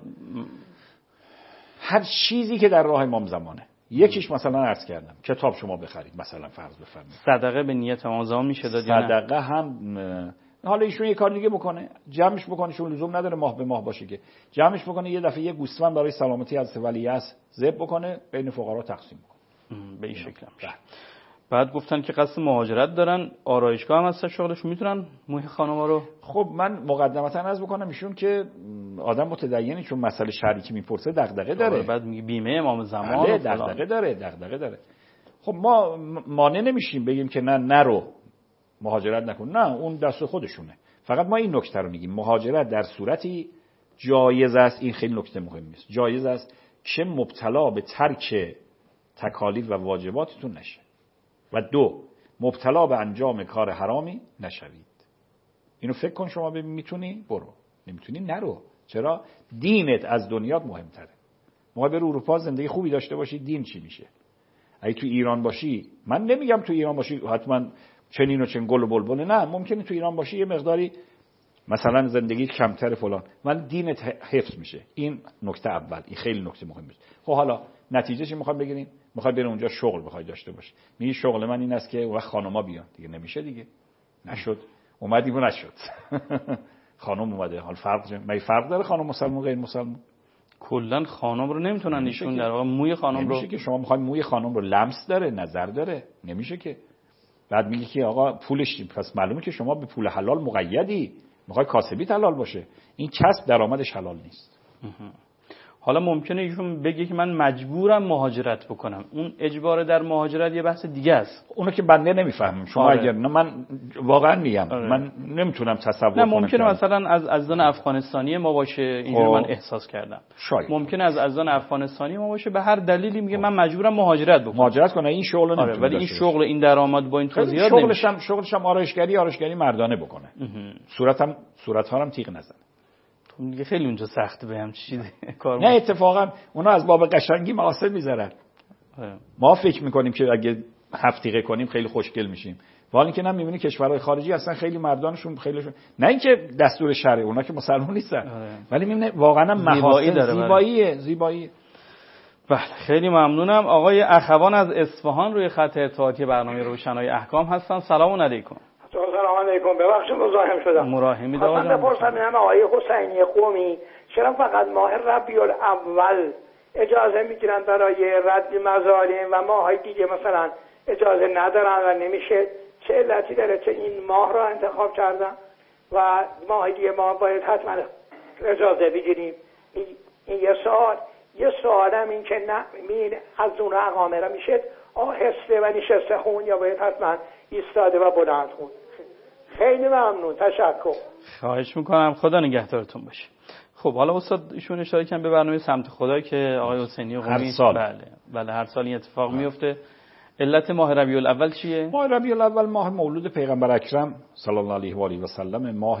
هر چیزی که در راه امام زمانه، یکیش مثلا عرض کردم کتاب شما بخرید، مثلا فرض بفرمایید
صدقه به نیت امام زمان میشه داد یا نه؟
صدقه هم حالا ایشون یه کار دیگه بکنه، جمعش بکنه، چون لزوم نداره ماه به ماه باشه که، جمعش بکنه یه دفعه یه گوسفند برای سلامتی از ولیعصر ذبح بکنه، بین فقرا تقسیم کنه.
به این شکل. بعد گفتن که قصد مهاجرت دارن، آرایشگاه هم هست شغلشون، میتونن موی خانم‌ها رو.
خب من مقدمتا عرض بکنم ایشون که آدم متدینی، چون مسئله شرعی که میپرسه دغدغه داره.
بعد میگه بیمه امام زمان،
دغدغه داره. خب ما مانع نمیشیم بگیم که نه نرو مهاجرت نکن، نه اون دست خودشونه. فقط ما این نکته رو میگیم مهاجرت در صورتی جایز است، این خیلی نکته مهمی است، جایز است که مبتلا به ترک تکالیف و واجباتتون نشه و 2 مبتلا به انجام کار حرامی نشوید. اینو فکر کن شما میتونی برو، نمیتونی نرو. چرا؟ دینت از دنیات مهمتره. ما بر اروپا زندگی خوبی داشته باشی، دین چی میشه؟ اگه تو ایران باشی، من نمیگم تو ایران باشی حتما چنین و چن گل و بلبل، نه، ممکنه تو ایران باشی یه مقداری مثلا زندگی کمتر فلان، ولی دینت حفظ میشه. این نکته اول، این خیلی نکته مهمه. خب حالا نتیجه چی میخواد بگیریم؟ میخواد بره اونجا شغل بخوای داشته باشی، میگی شغل من این است که وقت خانوما بیان، دیگه نمیشه دیگه. نشد، اومدیم و نشد. خانم اومده، حال فرق داره خانم مسلمان غیر مسلمان؟
کلا خانم رو نمیتونن ایشون در واقع موی خانم رو،
نمیشه که شما میخواید موی خانم رو لمس داره، نظر داره، نمیشه که. بعد میگه که آقا پولش، پس معلومه که شما به پول حلال مقیدی، میخوای کاسبی حلال باشه، این کسب درآمدش حلال نیست.
حالا ممکنه ایشون بگه که من مجبورم مهاجرت بکنم، اون اجبار در مهاجرت یه بحث دیگه است.
اونو که بنده نمیفهمم. شما اگر من واقعا میگم من نمیتونم تصور کنم.
نه ممکنه مثلا از عزیزان افغانستانی ما باشه، اینجوری من احساس کردم.
شاید
ممکنه از عزیزان افغانستانی ما باشه، به هر دلیلی میگه من مجبورم مهاجرت بکنم.
مهاجرت کنه، این شغل نمیتونه.
ولی این شغل، این درآمد با این توضیحات
شغلش هم آرایشگری مردانه بکنه. صورت‌ها هم تیغ نزنه.
دیگه خیلی اونجا سخته بهم چیزی کار.
نه اتفاقا اونا از باب قشنگی معاصر میذارن. ما فکر میکنیم که اگه هفتیقه کنیم خیلی خوشگل میشیم، ولی که نه، میبینی کشورهای خارجی اصلا خیلی مردانشون خیلیشون، نه اینکه دستور شرعی، اونا که مسلمان نیستن، ولی میبینی واقعا محاسن زیبایی.
بله خیلی ممنونم. آقای اخوان از اصفهان روی خط ارتباطی برنامه روشنای احکام هستن. سلام علیکم.
سلام علیکم، ببخشید مزاحم شدم.
مراحمی داشتم.
من بپرسم اینم آقای حسینی قومی چرا فقط ماه ربیع الاول اجازه میگیرن برای رد مظالم و ماهای دیگه مثلا اجازه ندارن و نمیشه؟ چه علتی داره که این ماه را انتخاب کردن و ماه دیگه ما باید حتما اجازه بگیریم؟ این یه سوالم این که نه از اون اقامه را میشه آهسته و نشسته خون یا باید حتما ایستاده و بلند خون؟ خیلی ممنون، تشکر.
خواهش میکنم، خدا نگهدارتون باشه. خب حالا استاد ایشون اشاره کردن به برنامه سمت خدا که آقای حسینی قمی
هر سال
بله هر سال این اتفاق میفته. علت ماه ربیع الاول چیه؟
ماه ربیع الاول ماه مولود پیغمبر اکرم صلی الله علیه و آله و سلم، ماه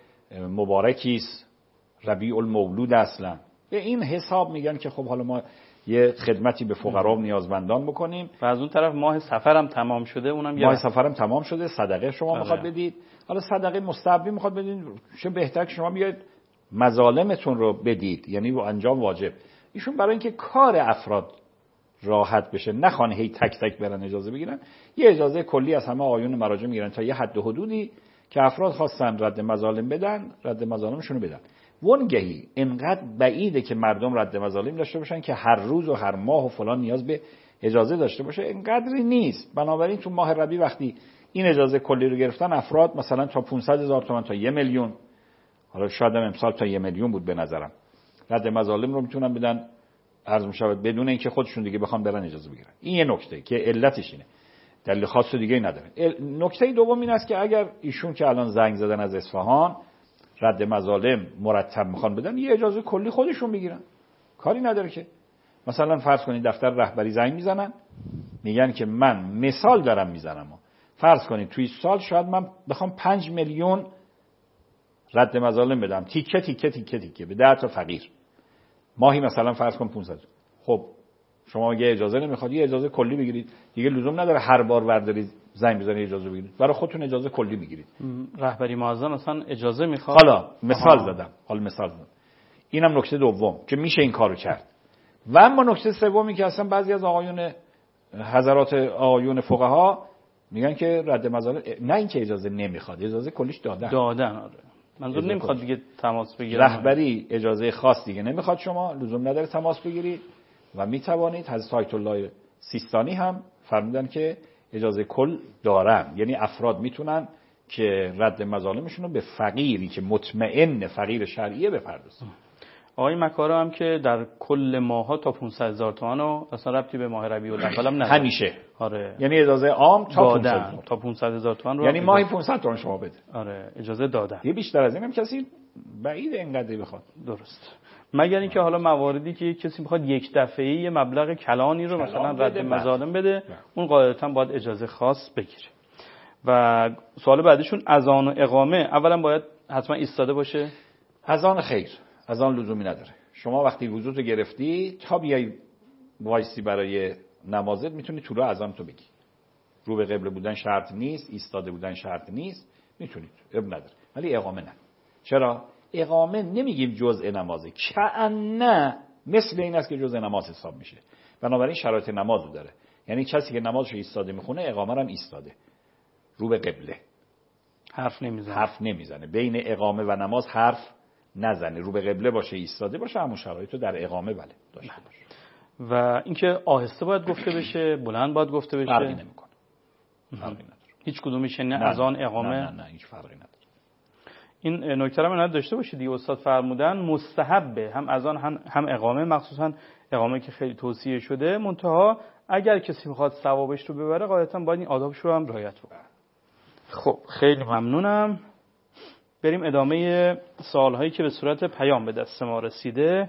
مبارکی است، ربیع المولود اصلا. به این حساب میگن که خب حالا ما یه خدمتی به فقرا و نیازمندان بکنیم.
و از اون طرف ماه سفر هم تمام شده، اونم
ماه سفر هم تمام شده، صدقه شما میخواد بدید. حالا صدقه مستحبی میخواد بدید، چه بهتر که شما بیاید مظالمتون رو بدید، یعنی با انجام واجب. ایشون برای اینکه کار افراد راحت بشه، نخوان هی تک تک برن اجازه بگیرن، یه اجازه کلی از همه آیون مراجع میگیرن تا یه حد و حدودی که افراد خواستن رد مظالم بدن، رد مظالمشون رو بدن. وانگهی اینقدر بعیده که مردم رد مظالم داشته باشن که هر روز و هر ماه و فلان نیاز به اجازه داشته باشه، اینقدری نیست. بنابراین تو ماه ربیع وقتی این اجازه کلی رو گرفتن، افراد مثلا تا 500,000 تومان تا 1 میلیون، حالا شاید هم امسال تا 1 میلیون بود به نظرم، رد مظالم رو میتونن بدن، عرض میشود بدون اینکه خودشون دیگه بخوام برن اجازه بگیرن. این یه نکته که علتش اینه، دلیل خاص دیگه نداره. نکته دوم این است که اگر ایشون که الان زنگ زدن از اصفهان رد مظالم مرتب میخوان بدن، یه اجازه کلی خودشون بگیرن، کاری نداره که. مثلا فرض کنید دفتر رهبری زنگ میزنن، میگن که من مثال دارم میزنم، فرض کنید توی سال شاید من بخوام 5 میلیون رد مظالم بدم، تیکه تیکه تیکه تیکه به 10 تا فقیر، ماهی مثلا فرض کن 500. خب شما یه اجازه نمیخواد، یه اجازه کلی بگیرید، دیگه لزوم نداره هر بار وردارید زنگ بزنید اجازه بگیرید، برای خودتون اجازه کلی میگیرید.
رهبری معظم مثلا اجازه میخواد.
حالا مثال زدم، اینم نکته دوم که میشه این کارو کرد. و اما نکته سومی که اصلا بعضی از آقایون حضرات آقایون فقها میگن که رد مظالم، نه اینکه اجازه نمیخواد، اجازه کلیش دادن.
آره منظور نمیخواد دیگه تماس بگیره.
رهبری اجازه خاص دیگه نمیخواد، شما لزوم نداره تماس بگیرید و میتوانید. حضرت آیت الله سیستانی هم فرمودن که اجازه کل دارن، یعنی افراد میتونن که رد مظالمشون رو به فقیری که مطمئن فقیر شرعیه بپردازن.
آقای مکارم هم که در کل ماها تا 500,000 تومان و اصلا ربطی به ماه ربیع الاول هم نداره
همیشه.
آره
یعنی اجازه عام تا
500,000 تومان رو،
یعنی ماهی 500 تومان شما بده.
آره اجازه دادن.
یه بیشتر از اینم کسی بعید اینقدر بخواد.
درست. مگر اینکه حالا مواردی که کسی میخواد یک دفعه‌ای یه مبلغ کلانی رو مثلا رد مظالم بده، اون قاعدتاً باید اجازه خاص بگیره. و سوال بعدیشون اذان و اقامه، اولا باید حتما ایستاده باشه؟
اذان خیر، اذان لزومی نداره. شما وقتی وضو رو گرفتی تا بیای وایسی برای نمازت میتونی تو راه اذان تو بگی. رو به قبله بودن شرط نیست، ایستاده بودن شرط نیست، میتونید، اب نداره. ولی اقامه نه. چرا؟ اقامه نمیگیم جزء نمازه، کأنه مثل این است که جزء نماز حساب میشه. بنابراین شرایط نمازو داره. یعنی کسی که نمازش ایستاده میخونه، اقامه هم ایستاده، رو به قبله، حرف نمیزنه. بین اقامه و نماز حرف نزنه، رو به قبله باشه، ایستاده باشه، همون شرایطو در اقامه بله داشته باشه.
و اینکه آهسته باید گفته بشه، بلند باید گفته بشه،
فرقی نمیکنه. فرقی نداره.
هیچ کدومش نه اذان اقامه
نه هیچ فرقی نداره.
این نکته رو من داشته باشید دیگه، استاد فرمودن مستحبه هم اذان هم اقامه، مخصوصا اقامه که خیلی توصیه شده، منتها اگر کسی میخواد ثوابش رو ببره قاعدتا باید این آدابش رو هم رعایت کنه. خب خیلی ممنونم. بریم ادامه سوالهایی که به صورت پیام به دست ما رسیده.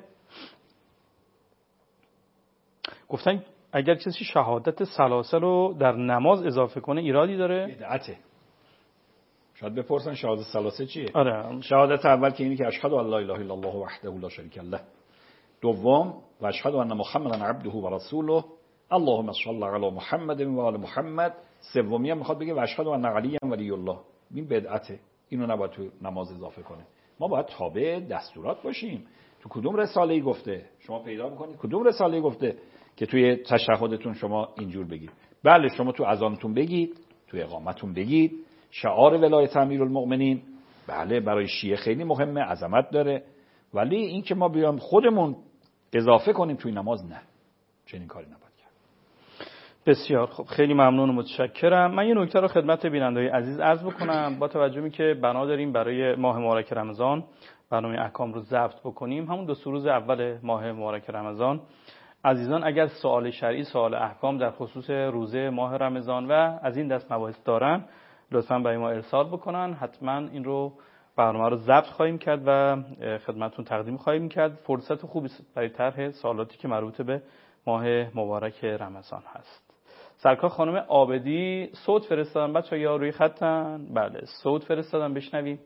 گفتن اگر کسی شهادت ثلاثه رو در نماز اضافه کنه ایرادی داره؟
بدعته. شاید بپرسن شهادت ثلاثه چیه؟
آره.
شهادت اول که اینی که اشهد ان لا اله الا الله وحده لا شریک له. دوم و اشهد ان محمدا عبده و رسوله اللهم صل علی محمد و آل محمد. سومی هم میخواد بگه و اشهد ان علی ولی الله. این بدعته. اینو نباید تو نماز اضافه کنه. ما باید تابع دستورات باشیم. تو کدوم رساله‌ای گفته؟ شما پیدا می‌کنید کدوم رساله‌ای گفته که توی تشهدتون شما اینجور بگید؟ بله شما تو اذانتون بگید، تو اقامتون بگید، شعار ولایت امیرالمؤمنین بله برای شیعه خیلی مهمه، عظمت داره، ولی این که ما بیام خودمون اضافه کنیم توی نماز نه، چنین کاری نباید کرد.
بسیار خب، خیلی ممنون و متشکرم. من یه نکته رو خدمت بیننده‌های عزیز عرض بکنم. با توجه به که بنا داریم برای ماه مبارک رمضان برنامه احکام رو ضبط بکنیم، همون 2 روز اول ماه مبارک رمضان، عزیزان اگر سوال شرعی، سوال احکام در خصوص روزه ماه رمضان و از این دست مباحث دارن، لطفاً برای ما ارسال بکنن. حتما این رو برنامه رو ضبط خواهیم کرد و خدمتتون تقدیم خواهیم کرد. فرصت خوبی برای طرح سوالاتی که مربوط به ماه مبارک رمضان هست. سرکار خانم عابدی صوت فرستادن، بچه‌ها یا روی خطن؟ بله صوت فرستادن، بشنویم.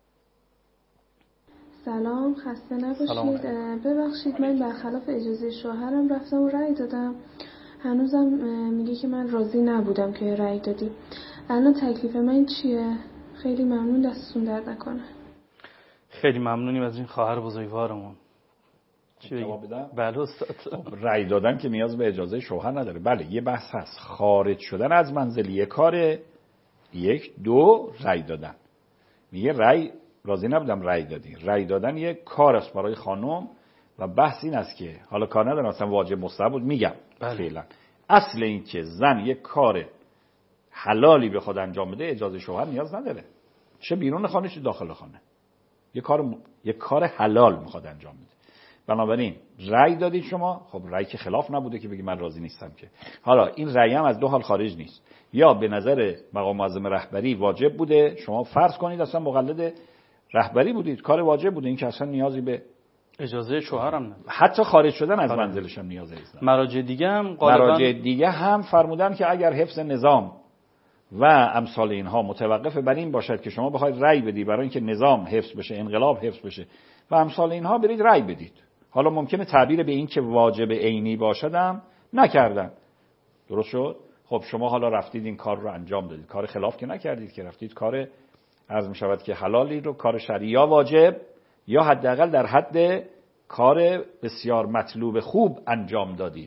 سلام، خسته نباشید. ببخشید من برخلاف اجازه شوهرم رفتم و رأی دادم. هنوزم میگه که من راضی نبودم که رأی دادی. الان تکلیف من چیه؟ خیلی ممنون، دستتون درد نکنه.
خیلی ممنونیم از این خواهر بزرگوارمون.
جواب بدم؟
بله استاد.
رأی دادن که نیاز به اجازه شوهر نداره. بله یه بحث هست، خارج شدن از منزل یه کاره، 1 2 رأی دادن. میگه رأی راضی نبودم رأی دادی. رأی دادن یه کار است برای خانم و بحث این است که حالا کار ندارم اصلا واجب مستحب بود، میگم فعلا اصل این که زن یه کار حلالی بخواد انجام بده اجازه شوهر نیاز نداره، چه بیرون خانه چه داخل خانه، یه کار حلال میخواد انجام بده. بنابراین رأی دادید شما، خب رأی که خلاف نبوده که بگی من راضی نیستم که. حالا این رأی هم از 2 حال خارج نیست، یا به نظر مقام معظم رهبری واجب بوده، شما فرض کنید اصلا مقلد رهبری بودید، کار واجب بوده، این که اصلا نیازی به
اجازه شوهرم نداره،
حتی خارج شدن از منزلش هم نیازی نیست.
مراجع
دیگه هم فرمودن که اگر حفظ نظام و امثال اینها متوقف بر این باشد که شما بخواید رأی بدی برای اینکه نظام حفظ بشه، انقلاب حفظ بشه و امثال اینها، برید رأی بدید. حالا ممکنه تعبیر به این که واجب عینی باشدم نکردن، درست شد؟ خب شما حالا رفتید این کار رو انجام دادید، کار خلاف که نکردید که، رفتید کار عرض می شود که حلالی رو، کار شرعی یا واجب یا حداقل در حد کار بسیار مطلوب خوب انجام دادید.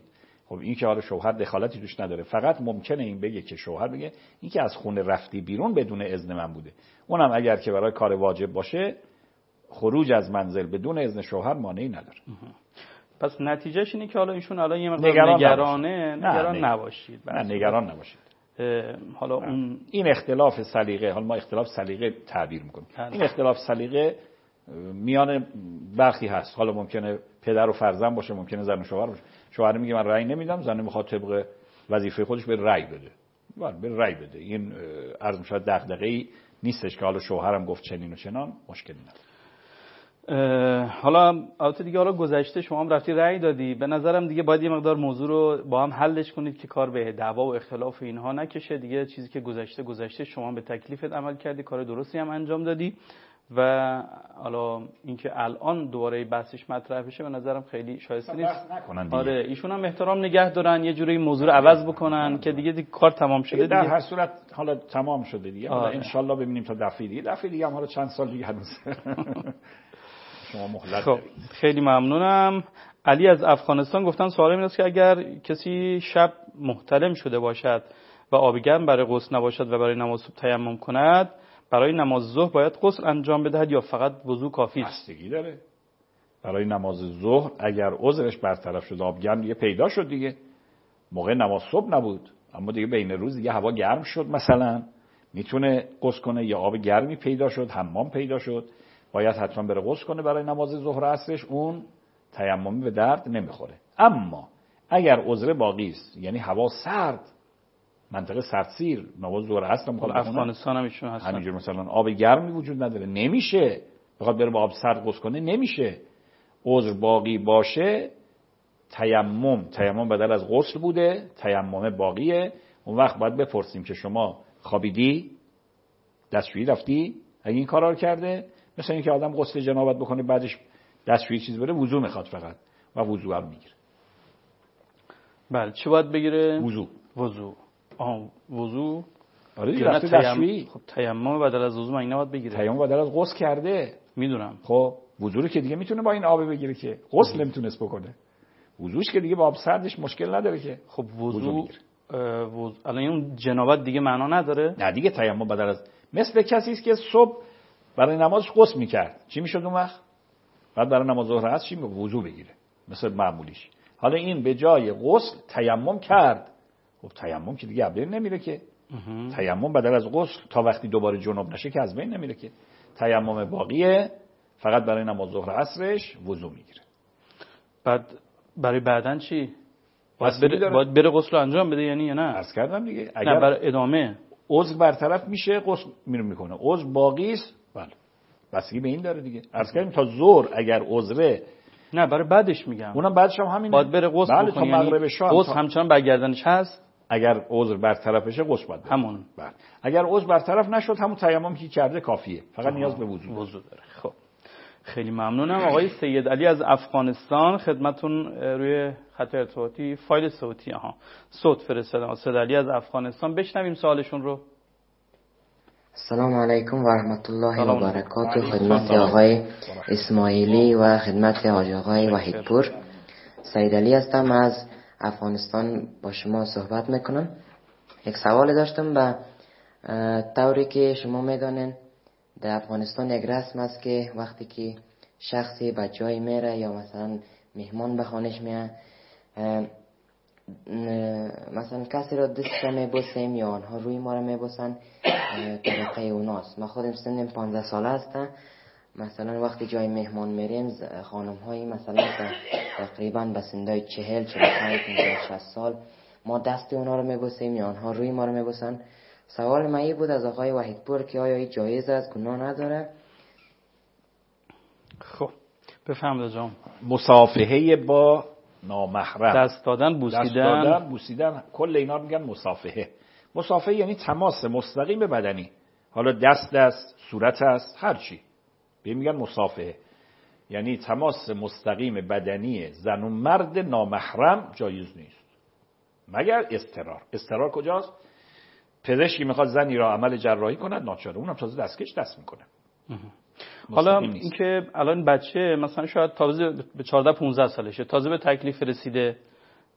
خب این که حالا شوهر دخالتی توش نداره، فقط ممکنه این بگه که شوهر بگه این که از خونه رفتی بیرون بدون اذن من بوده، اونم اگر که برای کار واجب باشه خروج از منزل بدون اذن شوهر مانعی نداره.
پس نتیجهش اینه که حالا ایشون الان یه مقدار نگران نباشید.
نه نگران نباشید.
حالا اون
این اختلاف سلیقه، حالا ما اختلاف سلیقه تعبیر میکنیم، این اختلاف سلیقه میان برخی هست، حالا ممکنه پدر و فرزند باشه، ممکنه زن و شوهر باشه. شوهر میگه من رأی نمیدم، زن میخواد طبق وظیفه خودش به رأی بده، به رأی بده. این عرض میشه دغدغه‌ای نیستش که حالا شوهرم گفت چنین و چنان، مشکلی نداره.
حالا البته دیگه حالا گذشته شما هم رفتی رأی دادی، به نظرم دیگه باید یه مقدار موضوع رو با هم حلش کنید که کار به دعوا و اختلاف اینها نکشه دیگه. چیزی که گذشته شما هم به تکلیفت عمل کردی، کار درستی هم انجام دادی و حالا اینکه الان دوباره بحثش مطرح بشه به نظرم خیلی شایسته نیست. آره ایشون هم احترام نگه دارن، یه جوری موضوع رو عوض بکنن که دیگه کار تمام شده دیگه.
در هر صورت حالا تمام شده دیگه. حالا ان شاء الله ببینیم تا دفعه دیگه هم حالا چند سال دیگه هنوز شما مهلت
دارید. خیلی ممنونم. علی از افغانستان گفتن سوال این است که اگر کسی شب محتلم شده باشد و آب گرم برای غسل نباشد و برای نماز صبح تیمم کند، برای نماز ظهر باید غسل انجام بدهد یا فقط وضو کافی است؟
بستگی داره. برای نماز ظهر اگر عذرش برطرف شد، آب گرم دیگه پیدا شد دیگه، موقع نماز صبح نبود اما دیگه بین روز دیگه هوا گرم شد مثلا، میتونه غسل کنه، یا آب گرمی پیدا شد، حمام پیدا شد، باید حتما بره غسل کنه برای نماز ظهر عصرش، اون تیممی به درد نمیخوره. اما اگر عذر باقی است، یعنی هوا سرد، منطقه سردسیر، نماز ظهر عصر میخواد
افغانستان هم ایشون هستن
همینجور مثلا آب گرمی وجود نداره، نمیشه بخواد بره با آب سرد غسل کنه، نمیشه. عذر باقی باشه، تیمم بدل از غسل بوده، تیمم باقیه، اون وقت باید بپرسیم که شما خوابیدی، دستشویی رفتی؟ اگه این کارا رو کرده، مثلا اینکه آدم غسل جنابت بکنه بعدش دستشویی چیز بره، وضو میخواد فقط و وضو هم میگیره.
بله چی باید بگیره؟
وضو.
وضو.
آره دیگه رفته دستشویی.
خب تیمم بدل از وضو مگه نباید بگیره؟
تیمم بدل از غسل کرده.
میدونم.
خب وضو رو که دیگه میتونه با این آب بگیره که غسل نمیتونست بکنه. وضوش که دیگه با آب سردش مشکل نداره که.
خب وضو الان اون جنابت دیگه معنا نداره؟
نه دیگه تیمم بدل از، مثل کسی است که صبح برای نمازش غسل میکرد، چی میشد اون وقت؟ بعد برای نماز ظهر عصر چی وضو بگیره مثل معمولیش. حالا این به جای غسل تیمم کرد، خب تیمم که دیگه از بین نمیره که. تیمم بدل از غسل تا وقتی دوباره جنوب نشه که از بین نمیره که. تیمم باقیه، فقط برای نماز ظهر عصرش وضو میگیره.
بعد برای بعدن چی؟ باید بره غسل انجام بده یعنی یا نه؟
عرض کردم دیگه
اگر برای ادامه
عضو برطرف میشه غسل میکنه، عضو باقی است بله بستگی به این داره دیگه. عرض کردیم تا ظهر اگر عذره،
نه برای بعدش میگم،
اونم بعدش هم همینه،
باید بره غسل
بله تا مغرب شام.
غسل همچنان برگردنش هست
اگر عذر برطرف بشه غسل باید
همون.
بله اگر عذر برطرف نشد همون تیمم که کرده کافیه، فقط نیاز به وضو داره.
خب خیلی ممنونم. آقای سید علی از افغانستان خدمتون روی خط ارتباطی فایل صوتی صوت فرستادم. سید علی از افغانستان، بشنویم سوالشون رو.
السلام علیکم و رحمت الله و برکاته. خدمت آقای اسماعیلی و خدمت آقای وحیدپور. سید علی هستم از افغانستان، با شما صحبت میکنم. یک سوال داشتم. به طوری که شما میدانین در افغانستان یک رسم است که وقتی که شخصی به جای میره یا مثلا مهمان به خانش میاد، مثلا کسی را دستش میبوسیم یا آنها روی ما را میبوسن، طریقه اوناست. من خودم سنم 15 ساله هستم. مثلا وقتی جای مهمان میریم خانم هایی مثلا تقریبا به سنهای 40 45 50 60 سال ما دست اونا رو میبوسیم یا آنها روی ما رو میبوسن. سوال من بود از آقای وحیدپور که آیا این جایز است، گناه نداره؟
خب بفهمید جان.
مصافحه با نامحرم،
دست دادن
بوسیدن کل اینا میگن مصافحه. مصافحه یعنی تماس مستقیم بدنی، حالا دست صورت است هر چی میگن مصافحه، یعنی تماس مستقیم بدنی زن و مرد نامحرم جایز نیست مگر اضطرار کجاست؟ پزشکی میخواد زنی را عمل جراحی کند ناچاره، اونم تازه دستکش دست میکنه.
حالا اینکه الان بچه مثلا شاید تازه به 14 15 سالشه، تازه به تکلیف رسیده،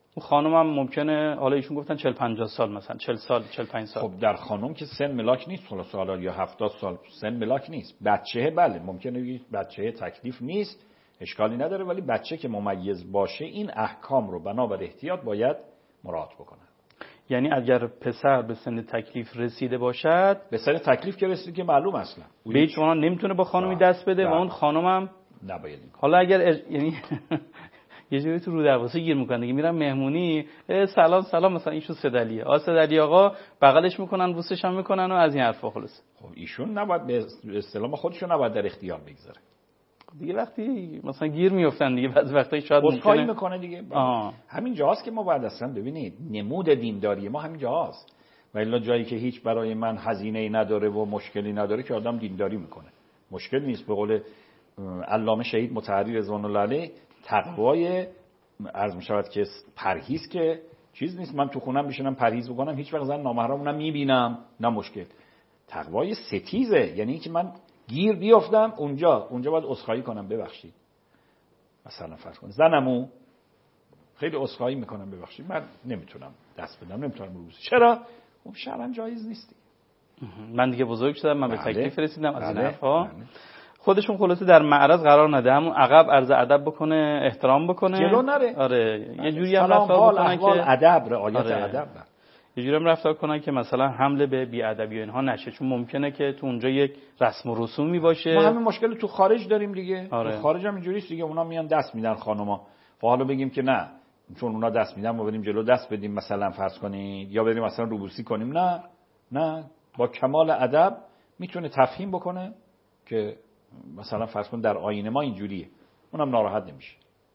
اون خانمم ممکنه حالا ایشون گفتن 40 50 سال مثلا 40 سال 45 سال.
خب در خانم که سن ملاک نیست، سال یا 70 سال سن ملاک نیست. بچه بله ممکنه بگید بچه تکلیف نیست، اشکالی نداره، ولی بچه که ممیز باشه این احکام رو بنابر احتیاط باید مراعات بکنه.
یعنی اگر پسر به سن تکلیف رسیده باشد،
به سن تکلیف که رسیده که معلوم اصلا
به هیچ عنوان نمیتونه با خانمی دست بده و اون خانمم
نباید.
حالا اگر یعنی یه جوری تو رو دروازه گیر میکنن دیگه، میرن مهمونی سلام مثلا ایشون سدلی سدلی آقا بغلش میکنن بوسش هم میکنن و از این حرفا خلاص.
خب ایشون نباید به اصطلاح خودشون نباید در اختیار بگذاره
دیگه. وقتی مثلا گیر میافتن دیگه بعضی وقتا شاید
ممکنه میکنه دیگه. همین جاست که ما باید اصلا ببینید نمود دینداری ما همین جاست، و الا جایی که هیچ برای من هزینه‌ای نداره و مشکلی نداره که آدم دینداری میکنه مشکل نیست. به قول علامه شهید مطهری رضوان الله علیه تقوای عرض میشود که پرهیز که چیز نیست. من تو خونم بشینم پرهیز بکنم هیچ وقت زن نامحرمونم میبینم نه مشکل. تقوای ستیزه، یعنی اینکه من گیر بیافتم اونجا باید عذرخواهی کنم ببخشید. مثلا فرض کن زنمو خیلی عذرخواهی میکنم ببخشید من نمیتونم دست بدم، نمیتونم روز. چرا؟ اون شرعاً جایز نیست.
من دیگه بزرگ شدم، من به تکلیف رسیدم از این حرفا. خودشون خلاصه در معرض قرار نده، همون عقب عرض ادب بکنه، احترام بکنه،
جلو نره.
آره یه جوری هم رفتار بکنن که
ادب، رعایت ادب.
یه جوری هم رفتار کنن که مثلا حمله به بی‌ادبی و اینها نشه، چون ممکنه که تو اونجا یک رسم و رسومی باشه.
ما همین مشکل تو خارج داریم دیگه.
آره.
تو خارج هم اینجوریه دیگه، اونا میان دست میدن خانوما. و حالا بگیم که نه چون اونا دست میدن ما بریم جلو دست بدیم مثلا فرض کنید، یا بریم مثلا روبوسی کنیم. نه با کمال ادب میتونه تفهیم بکنه که مثلا فرض کن در آیین ما اینجوریه، اونم ناراحت نمیشه.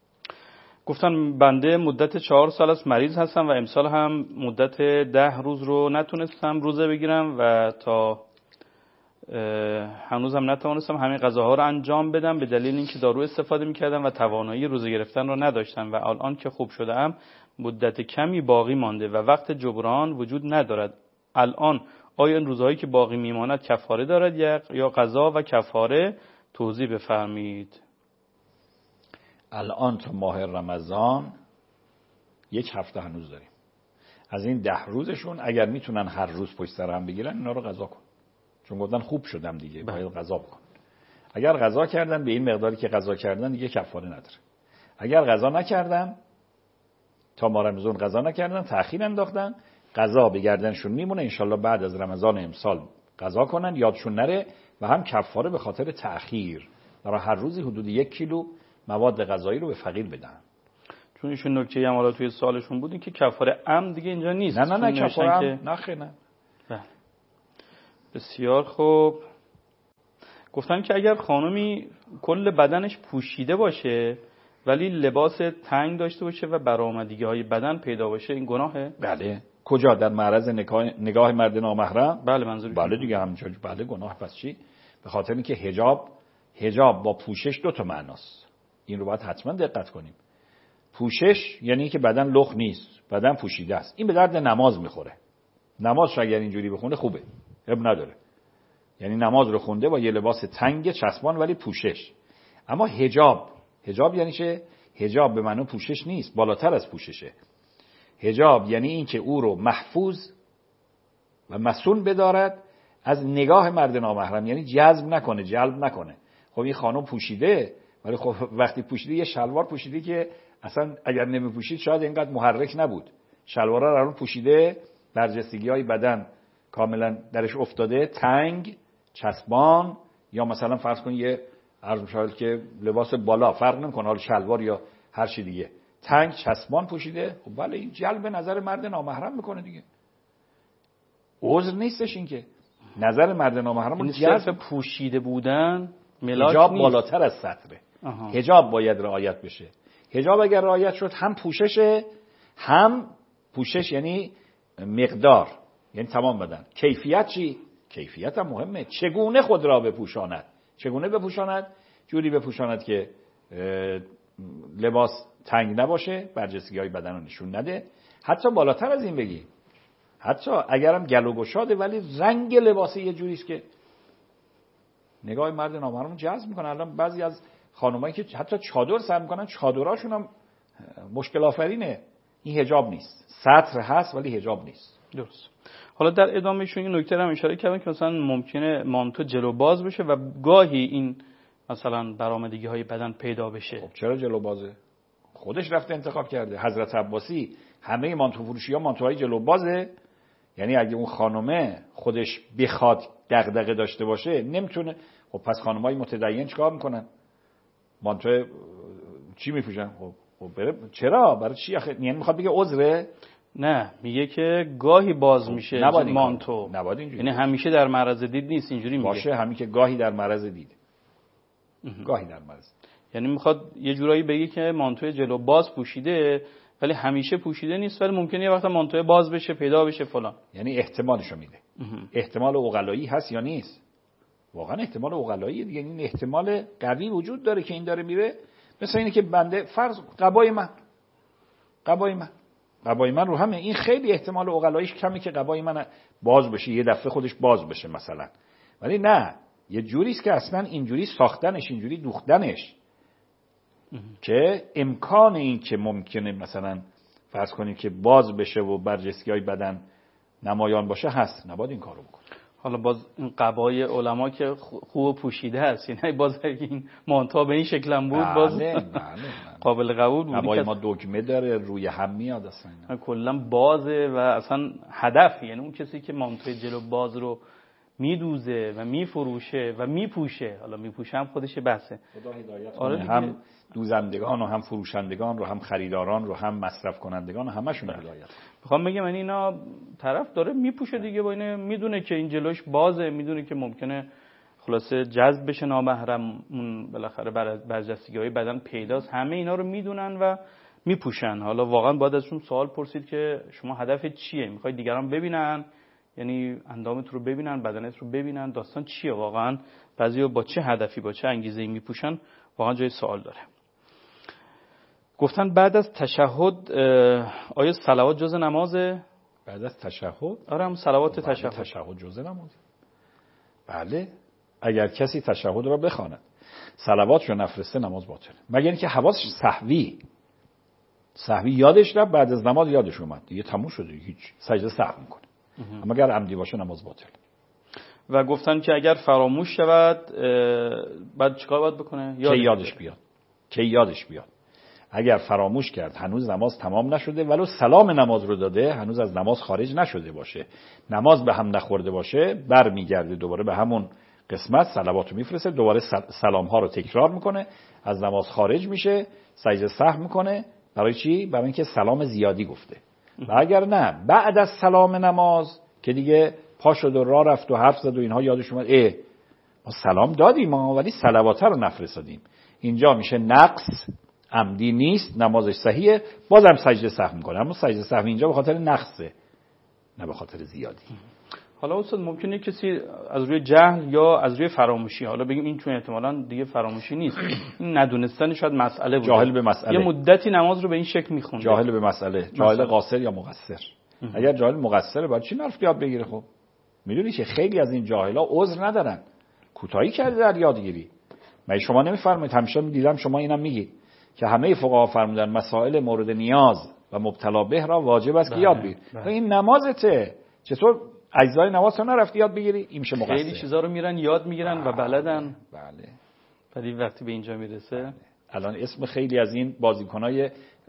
گفتن بنده مدت 4 سال است مریض هستم و امسال هم مدت 10 روز رو نتونستم روزه بگیرم و تا هنوزم نتوانستم همین غذاها رو انجام بدم به دلیل اینکه دارو استفاده میکردم و توانایی روزه گرفتن رو نداشتم و الان که خوب شدم مدت کمی باقی مانده و وقت جبران وجود ندارد. الان آیا این روزهایی که باقی میماند کفاره دارد یا قضا و کفاره توضیح بفرمایید؟
الان تا ماه رمضان 1 هفته هنوز داریم. از این 10 روزشون اگر میتونن هر روز پشت سر هم بگیرن اینا رو قضا کن، چون گفتن خوب شدم دیگه باید قضا بکن. اگر قضا کردن به این مقداری که قضا کردن دیگه کفاره نداره. اگر قضا نکردن تا ماه رمضان قضا نکردن تأخیر انداختن، قضا به گردنشون میمونه. انشالله بعد از رمضان امسال قضا کنن، یادشون نره. و هم کفاره به خاطر تأخیر، برای هر روزی حدود 1 کیلو مواد غذایی رو به فقیر بدن.
چون ایشون نکته هم حالا توی سوالشون بود این که کفاره عمد دیگه اینجا نیست.
نه کفاره عمد نه.
بسیار خوب. گفتن که اگر خانمی کل بدنش پوشیده باشه ولی لباس تنگ داشته باشه و برآمدگی‌های بدن پیدا باشه این گناهه؟
بله. کجا؟ در معرض نگاه مرد نامحرم؟
بله منظورم.
بله دیگه همینجوری. بله گناه. پس چی؟ به خاطر اینکه حجاب با پوشش 2 تا معناست. این رو باید حتما دقت کنیم. پوشش یعنی که بدن لخت نیست، بدن پوشیده است. این به درد نماز میخوره. نمازش اگر اینجوری بخونه خوبه، اب نداره. یعنی نماز رو خونده با یه لباس تنگ چسبان ولی پوشش. اما حجاب یعنی چه؟ حجاب به معنی پوشش نیست، بالاتر از پوششه. حجاب یعنی این که او رو محفوظ و مصون بدارد از نگاه مرد نامحرم، یعنی جلب نکنه. خب این خانم پوشیده ولی خب وقتی پوشیده یه شلوار پوشیده که اصلا اگر نمی پوشید شاید اینقدر محرک نبود. شلوارا رو پوشیده، برجستگی‌های بدن کاملا درش افتاده، تنگ، چسبان، یا مثلا فرض کن یه عرض می‌شود که لباس بالا فرق نمی‌کنه حالا شلوار یا هر چی دیگه، تنگ چسبان پوشیده. خب بله این جلب نظر مرد نامحرم میکنه دیگه. عذر نیستش این که نظر مرد نامحرم رو
جلب پوشیده بودن ملاک
حجاب
نیست.
بالاتر از سطره. حجاب باید رعایت بشه. حجاب اگر رعایت شد هم پوششه، هم پوشش یعنی مقدار، یعنی تمام بدن. کیفیت چی؟ کیفیت هم مهمه. چگونه خود را بپوشاند؟ چگونه بپوشاند؟ جوری بپوشاند که لباس تنگ نباشه، برجستگی‌های بدن رو نشون نده. حتی بالاتر از این بگی، حتی اگرم گلو گشاده ولی رنگ لباس یه جوریست که نگاه مرد نامحرم رو جذب میکنه. الان بعضی از خانمایی که حتی چادر سر میکنن، چادراشون هم مشکل آفرینه. این حجاب نیست. سطر هست ولی حجاب نیست.
درست. حالا در ادامهشون این نکته هم اشاره کردن که مثلا ممکنه مانتو جلو باز بشه و گاهی این مثلا برآمدگی های بدن پیدا بشه.
خب چرا جلو بازه؟ خودش رفته انتخاب کرده. حضرت عباسی همه مانتو فروشی‌ها مانتوهای جلو بازه. یعنی اگه اون خانومه خودش بخواد دغدغه داشته باشه نمیتونه. خب پس خانمای متدین چیکار میکنن؟ مانتو چی میپوشن؟ خب چرا؟ برای چی آخه؟ یعنی میخواد بگه عذره؟
نه، میگه که گاهی باز میشه مانتو.
نباید اینجوری.
یعنی همیشه در معرض دید نیست، اینجوری میگه.
باشه، همین که گاهی در معرض دید. گاهی در معرض.
یعنی میخواد یه جورایی بگه که مانتو جلو باز پوشیده ولی همیشه پوشیده نیست، ولی ممکنه یه وقت مانتو باز بشه، پیدا بشه فلان.
یعنی احتمالشو میده. احتمال عقلایی هست یا نیست؟ واقعا احتمال عقلایی دیگه. این احتمال قوی وجود داره که این داره میره. مثلا اینه که بنده فرض قبای من رو همه این خیلی احتمال عقلاییش کمی که قبای من باز بشه، یه دفعه خودش باز بشه مثلا. ولی نه، یه جوریست که اصلا اینجوری ساختنش، اینجوری دوختنش که امکان این که ممکنه مثلا فرض کنیم که باز بشه و برجستگی‌های بدن نمایان باشه هست. نباید این کارو بکنه.
حالا باز این قبای علما که خوب پوشیده هست، یعنی باز این مانتا به این شکل هم بود، باز
بله.
قابل قبول بود.
قبای ما دگمه داره، روی هم میاد اصلا.
کلا بازه و اصلا هدف، یعنی اون کسی که مانتوی جلو باز رو میدوزه و میفروشه و میپوشه، حالا میپوشه هم خودش بحثه.
خدا هدایت کنه. هم دوزندگان و هم فروشندگان رو، هم خریداران رو، هم مصرف کنندگان، همشون هدایت.
میخوام بگم یعنی اینا طرف داره میپوشه دیگه، با اینه میدونه که این جلوش بازه، میدونه که ممکنه خلاصه جذب بشه نامحرم، اون بالاخره برجستگی‌های بدن پیداست، همه اینا رو میدونن و میپوشن. حالا واقعا باید ازشون سوال پرسید که شما هدفت چیه؟ میخوای دیگران ببینن، یعنی اندامت رو ببینن، بدنت رو ببینن، داستان چیه واقعا؟ بعضیا با چه هدفی، با چه انگیزه‌ای میپوشن؟ واقعا جای سوال داره. گفتن بعد از تشهد آیا صلوات جزء نمازه؟
بعد از تشهد؟
آره، هم صلوات
تشهد جزء نمازه. بله، اگر کسی تشهد را بخواند صلواتش رو نفرسته نماز باطله، مگر اینکه حواسش سهوی یادش رفت، بعد از نماز یادش اومد دیگه تموم شده، هیچ سجده سهو میکنه. اما اگر عمدی باشه نماز باطله.
و گفتن که اگر فراموش شود بعد چیکار باید بکنه؟
که یادش بیاد. اگر فراموش کرد، هنوز نماز تمام نشده، ولو سلام نماز رو داده، هنوز از نماز خارج نشده باشه، نماز به هم نخورده باشه، برمیگرده دوباره به همون قسمت، صلواتو میفرسته، دوباره سلام ها رو تکرار میکنه، از نماز خارج میشه، سجده سهو میکنه. برای چی؟ برای اینکه سلام زیادی گفته. و اگر نه، بعد از سلام نماز که دیگه پا شد و راه رفت و حرف زد و اینها یادش اومد، ما سلام دادیم ولی صلوات رو نفرستادیم، اینجا میشه نقص، عمدی نیست، نمازش صحیحه، بازم سجده سهو میکنه، اما سجده سهو اینجا به خاطر نقصه، نه به خاطر زیادی.
حالا استاد ممکنه کسی از روی جهل یا از روی فراموشی، حالا بگیم این چون احتمالاً دیگه فراموشی نیست، این ندونستن شاید مسئله بود،
جاهل به مسئله،
یه مدتی نماز رو به این شکل میخونده،
جاهل به مسئله، جاهل قاصر یا مقصر. اگر جاهل مقصره باید چی حرف یاد بگیره؟ خب میدونی که خیلی از این جاهلا عذر ندارن، کوتاهی کرده در یادگیری. من شما نمیفرمایید، همیشه دیدم شما اینم میگید که همه فقها فرمودن مسائل مورد نیاز و مبتلا به را واجب است که یاد بگیری. این نمازته، چطور اجزای نماز رو نرفتی یاد بگیری؟ این میشه مقصر.
خیلی چیزا رو میرن یاد میگیرن و بلدن.
بله.
ولی وقتی به اینجا میرسه،
بله. الان اسم خیلی از این بازیکنای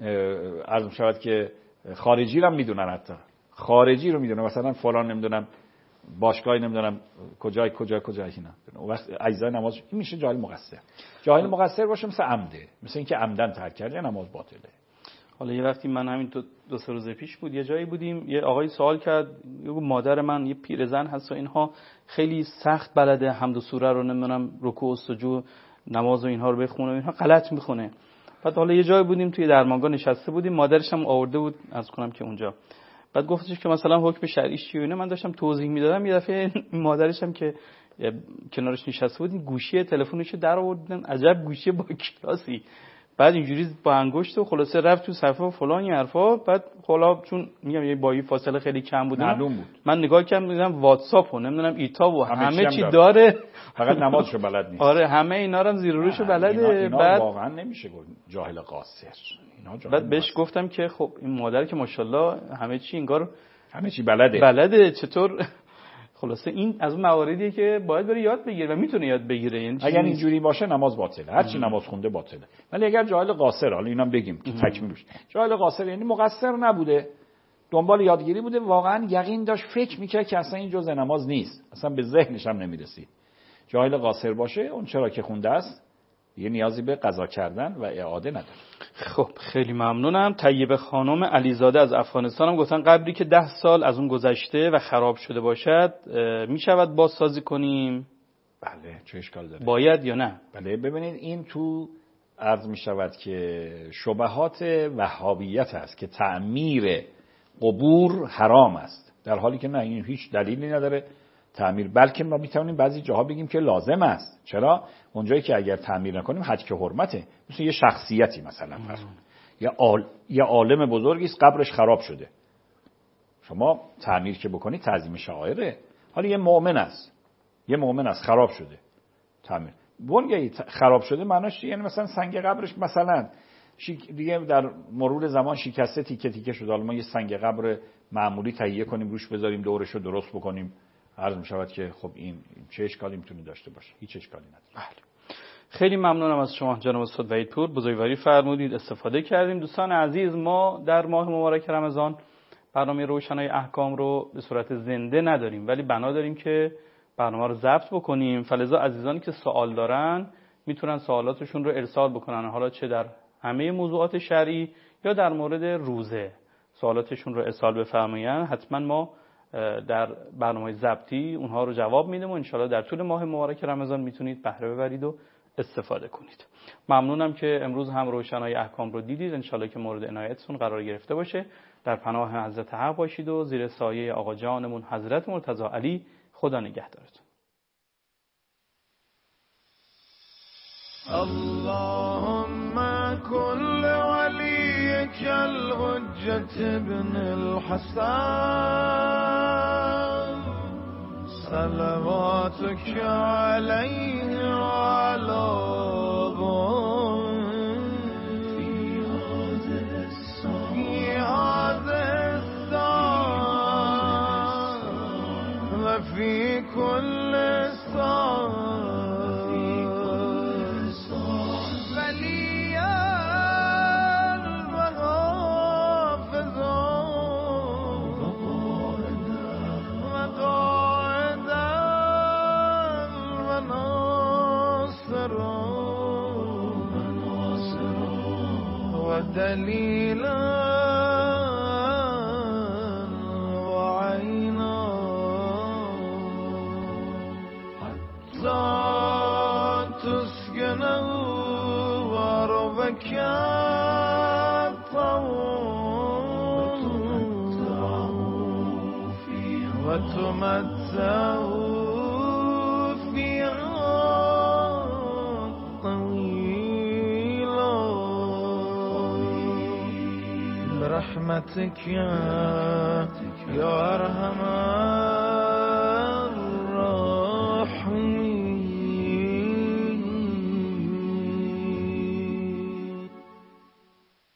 عرض می‌شود که خارجی رو میدونن، حتی خارجی رو میدونن، مثلا فلان نمیدونم باشگاهی نمیدونم کجای اینا، اون وقت اجزای نماز این میشه جاهل مقصر. جاهل مقصر باشه مثل عمده، مثل اینکه عمدن ترک کرده نماز باطله.
حالا یه وقتی من همین دو سه روز پیش بود، یه جایی بودیم، یه آقای سوال کرد، مادر من یه پیرزن هست و اینها خیلی سخت بلده حمد و سوره رو، نمیدونم رکوع و سجود نماز و اینها رو بخونه و اینها غلط میخونه. بعد حالا یه جایی بودیم توی درمانگاه نشسته بودیم، مادرش هم آورده بود از کنم که اونجا، بعد گفتش که مثلا حکم شرعیش چیه، من داشتم توضیح میدادم، یه دفعه مادرش هم که کنارش نشسته بود گوشی تلفنش رو در آوردن، عجب گوشی با کلاسی، بعد اینجوری با انگشت و خلاصه رفت تو صفحه و فلان این حرفا. بعد حالا چون میگم یه بایی فاصله خیلی کم بود، من نگاه کردم دیدم واتساپ و نمیدونم ایتا و همه چی داره،
فقط نمازشو بلد نیست.
آره همه اینا رو هم زیر روشو بلده.
بعد واقعا نمیشه گفت جاهل قاصر،
بعد بهش گفتم که خب این مادر که ماشاءالله همه چی انگار
همه چی بلده
چطور خلاصه این از اون مواردیه که باید بره یاد بگیره و میتونه یاد بگیره. یعنی
اگر اینجوری باشه نماز باطله، هر چی نماز خونده باطله. ولی اگر جاهل قاصر، حالا اینم بگیم که تکمیلش، جاهل قاصر یعنی مقصر نبوده، دنبال یادگیری بوده، واقعا یقین داشت، فکر میکرد که اصلا این جزء نماز نیست، اصلا به ذهنش هم نمیرسید. جاهل قاصر باشه، اون چرا که خونده است یه نیازی به قضا کردن و اعاده نداره.
خب خیلی ممنونم. طیبه خانم علیزاده از افغانستان هم گفتن قبری که 10 سال از اون گذشته و خراب شده باشد میشود بازسازی کنیم؟
بله، چه اشکال داره؟
باید یا نه؟
بله، ببینید این تو عرض می شود که شبهات وهابیت است که تعمیر قبور حرام است، در حالی که نه، این هیچ دلیلی نداره تعمیر، بلکه ما میتونیم بعضی جاها بگیم که لازم است. چرا؟ اونجایی که اگر تعمیر نکنیم هتک حرمته، مثل یه شخصیتی مثلا یا عالم بزرگی است قبرش خراب شده، شما تعمیر که بکنی تعظیم شعائره. حالا یه مؤمن است خراب شده، تعمیر بلگی خراب شده معناش یعنی مثلا سنگ قبرش مثلا دیگه در مرور زمان شکسته، تیکه تیکه شده، حالا ما یه سنگ قبر معمولی تهیه کنیم، روش بذاریم، دورش رو درست بکنیم، عرض می‌شود که خب این چه اشکالی میتونه داشته باشه؟ هیچ اشکالی نداره.
بله. خیلی ممنونم از شما جناب استاد وحیدپور، بزرگواری فرمودید، استفاده کردیم. دوستان عزیز، ما در ماه مبارک رمضان برنامه روشنای احکام رو به صورت زنده نداریم، ولی بنا داریم که برنامه رو ضبط بکنیم. فلذا عزیزانی که سوال دارن میتونن سوالاتشون رو ارسال بکنن، حالا چه در همه موضوعات شرعی یا در مورد روزه سوالاتشون رو ارسال بفرمایید. حتما ما در برنامه ضبطی اونها رو جواب میدیم و انشالله در طول ماه مبارک رمضان میتونید بهره ببرید و استفاده کنید. ممنونم که امروز هم روشنای احکام رو دیدید، انشالله که مورد عنایتتون قرار گرفته باشه. در پناه حضرت حق باشید و زیر سایه آقا جانمون حضرت مرتضی علی خدا نگهدارتون.
اللهم كل وليك الحجة ابن الحسن صلواتك عليه وعلى في هذا الساعة وفي كل ساعة دليلا وعينا حتى تسكنه وربك وتمتعه برحمتك يا